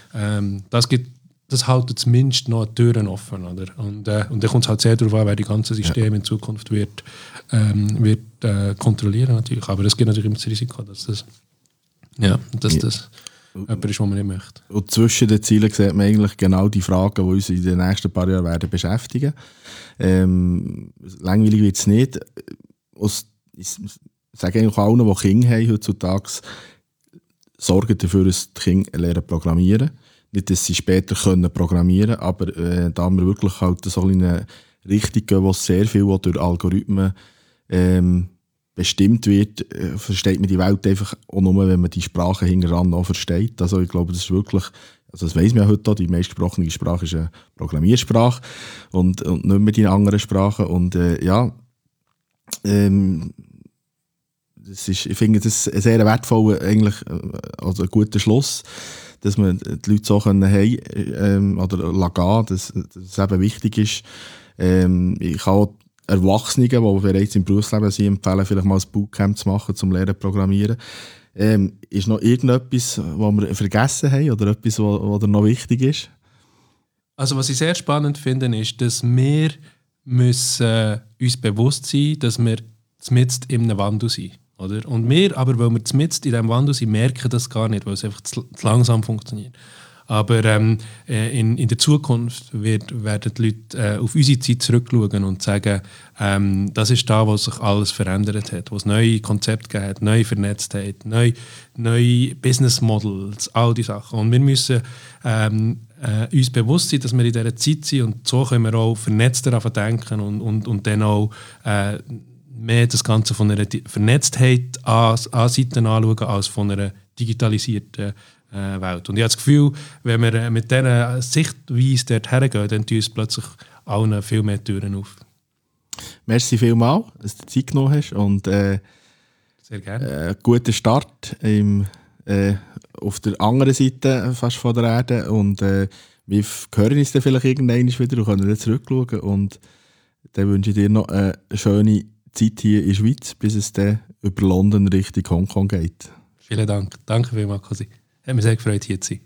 das hält zumindest noch Türen offen. Oder? Und dann kommt es halt sehr darauf an, wer die ganzen Systeme in Zukunft wird kontrollieren natürlich. Aber es gibt natürlich immer das Risiko, dass das etwas ist, was man nicht möchte. Und zwischen den Zielen sieht man eigentlich genau die Fragen, die uns in den nächsten paar Jahren werden beschäftigen. Langweilig wird es nicht. Ich sage eigentlich allen, die Kinder haben heutzutage, sorgen dafür, dass die Kinder lernen programmieren. Nicht, dass sie später programmieren können, aber da wir wirklich halt so eine Richtung gehen, wo sehr viel durch Algorithmen bestimmt wird, versteht man die Welt einfach auch nur, wenn man die Sprache hinteran noch versteht. Also ich glaube, das ist wirklich, also das weiss man ja heute auch, die meistgesprochene Sprache ist eine Programmiersprache und nicht mehr die anderen Sprachen. Und ich finde das ein sehr wertvoller, eigentlich, also ein guter Schluss, dass man die Leute so haben oder lassen, dass es eben wichtig ist. Ich kann auch Erwachsenen, die bereits im Berufsleben sind, empfehlen, vielleicht mal ein Bootcamp zu machen, zum Lernen programmieren. Ist noch irgendetwas, was wir vergessen haben oder etwas, was noch wichtig ist? Also was ich sehr spannend finde, ist, dass wir müssen uns bewusst sein, dass wir mitten in einem Wandel sind. Oder? Und wir, aber weil wir mitten in diesem Wandel sind, merken das gar nicht, weil es einfach zu langsam funktioniert. Aber in der Zukunft werden die Leute auf unsere Zeit zurückschauen und sagen, das ist da, wo sich alles verändert hat, wo es neue Konzepte gegeben hat, neue Vernetztheit, neue Business Models, all diese Sachen. Und wir müssen uns bewusst sein, dass wir in dieser Zeit sind und so können wir auch vernetzter denken und dann auch mehr das Ganze von einer Vernetztheit an Seiten anschauen als von einer digitalisierten Welt. Und ich habe das Gefühl, wenn wir mit dieser Sichtweise dort hergehen, dann tun uns plötzlich allen viel mehr Türen auf. Merci vielmals, dass du Zeit genommen hast und sehr gerne. Guten Start auf der anderen Seite fast von der Erde und wir hören uns dann vielleicht irgendwann wieder und können dann zurückschauen und dann wünsche ich dir noch eine schöne Zeit hier in der Schweiz, bis es dann über London Richtung Hongkong geht. Vielen Dank. Danke vielmals, Cosi. Hat mich sehr gefreut, hier zu sein.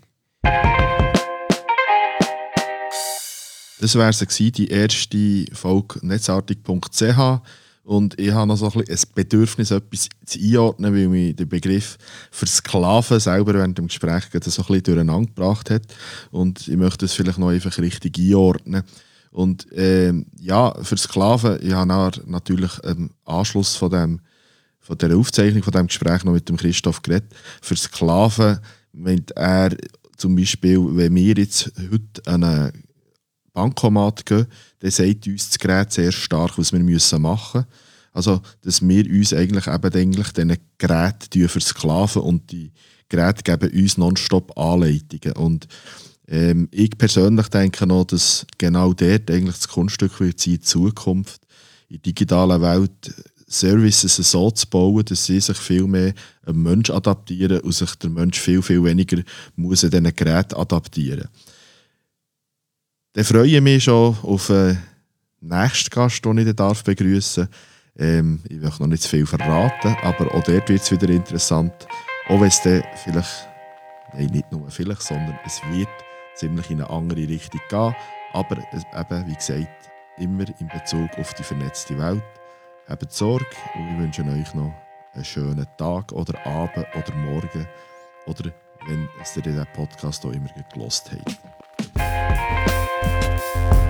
Das wäre die erste Folge netzartig.ch und ich habe noch so ein Bedürfnis, etwas zu einordnen, weil mich der Begriff Versklaven selber während dem Gespräch so ein bisschen durcheinander gebracht hat und ich möchte es vielleicht noch einfach richtig einordnen. Und für Sklaven, ich habe natürlich im Anschluss von der Aufzeichnung von diesem Gespräch noch mit dem Christoph geredet. Für Sklaven meint er zum Beispiel, wenn wir jetzt heute an einen Bankomat gehen, dann sagt uns das Gerät sehr stark, was wir machen müssen. Also, dass wir uns eigentlich diesen Geräten versklaven und die Geräte geben uns nonstop Anleitungen. Und ich persönlich denke noch, dass genau dort eigentlich das Kunststück wird sein, in Zukunft in der digitalen Welt Services so zu bauen, dass sie sich viel mehr einem Mensch adaptieren und sich der Mensch viel, viel weniger muss an diesen Geräten adaptieren. Dann freue ich mich schon auf den nächsten Gast, den ich begrüßen darf. Ich will noch nicht zu viel verraten, aber auch dort wird es wieder interessant. Auch wenn es dann vielleicht, nein, nicht nur vielleicht, sondern es wird ziemlich in eine andere Richtung gehen. Aber eben, wie gesagt, immer in Bezug auf die vernetzte Welt. Habt Sorge und ich wünsche euch noch einen schönen Tag oder Abend oder Morgen oder wenn ihr den Podcast auch immer gehört habt.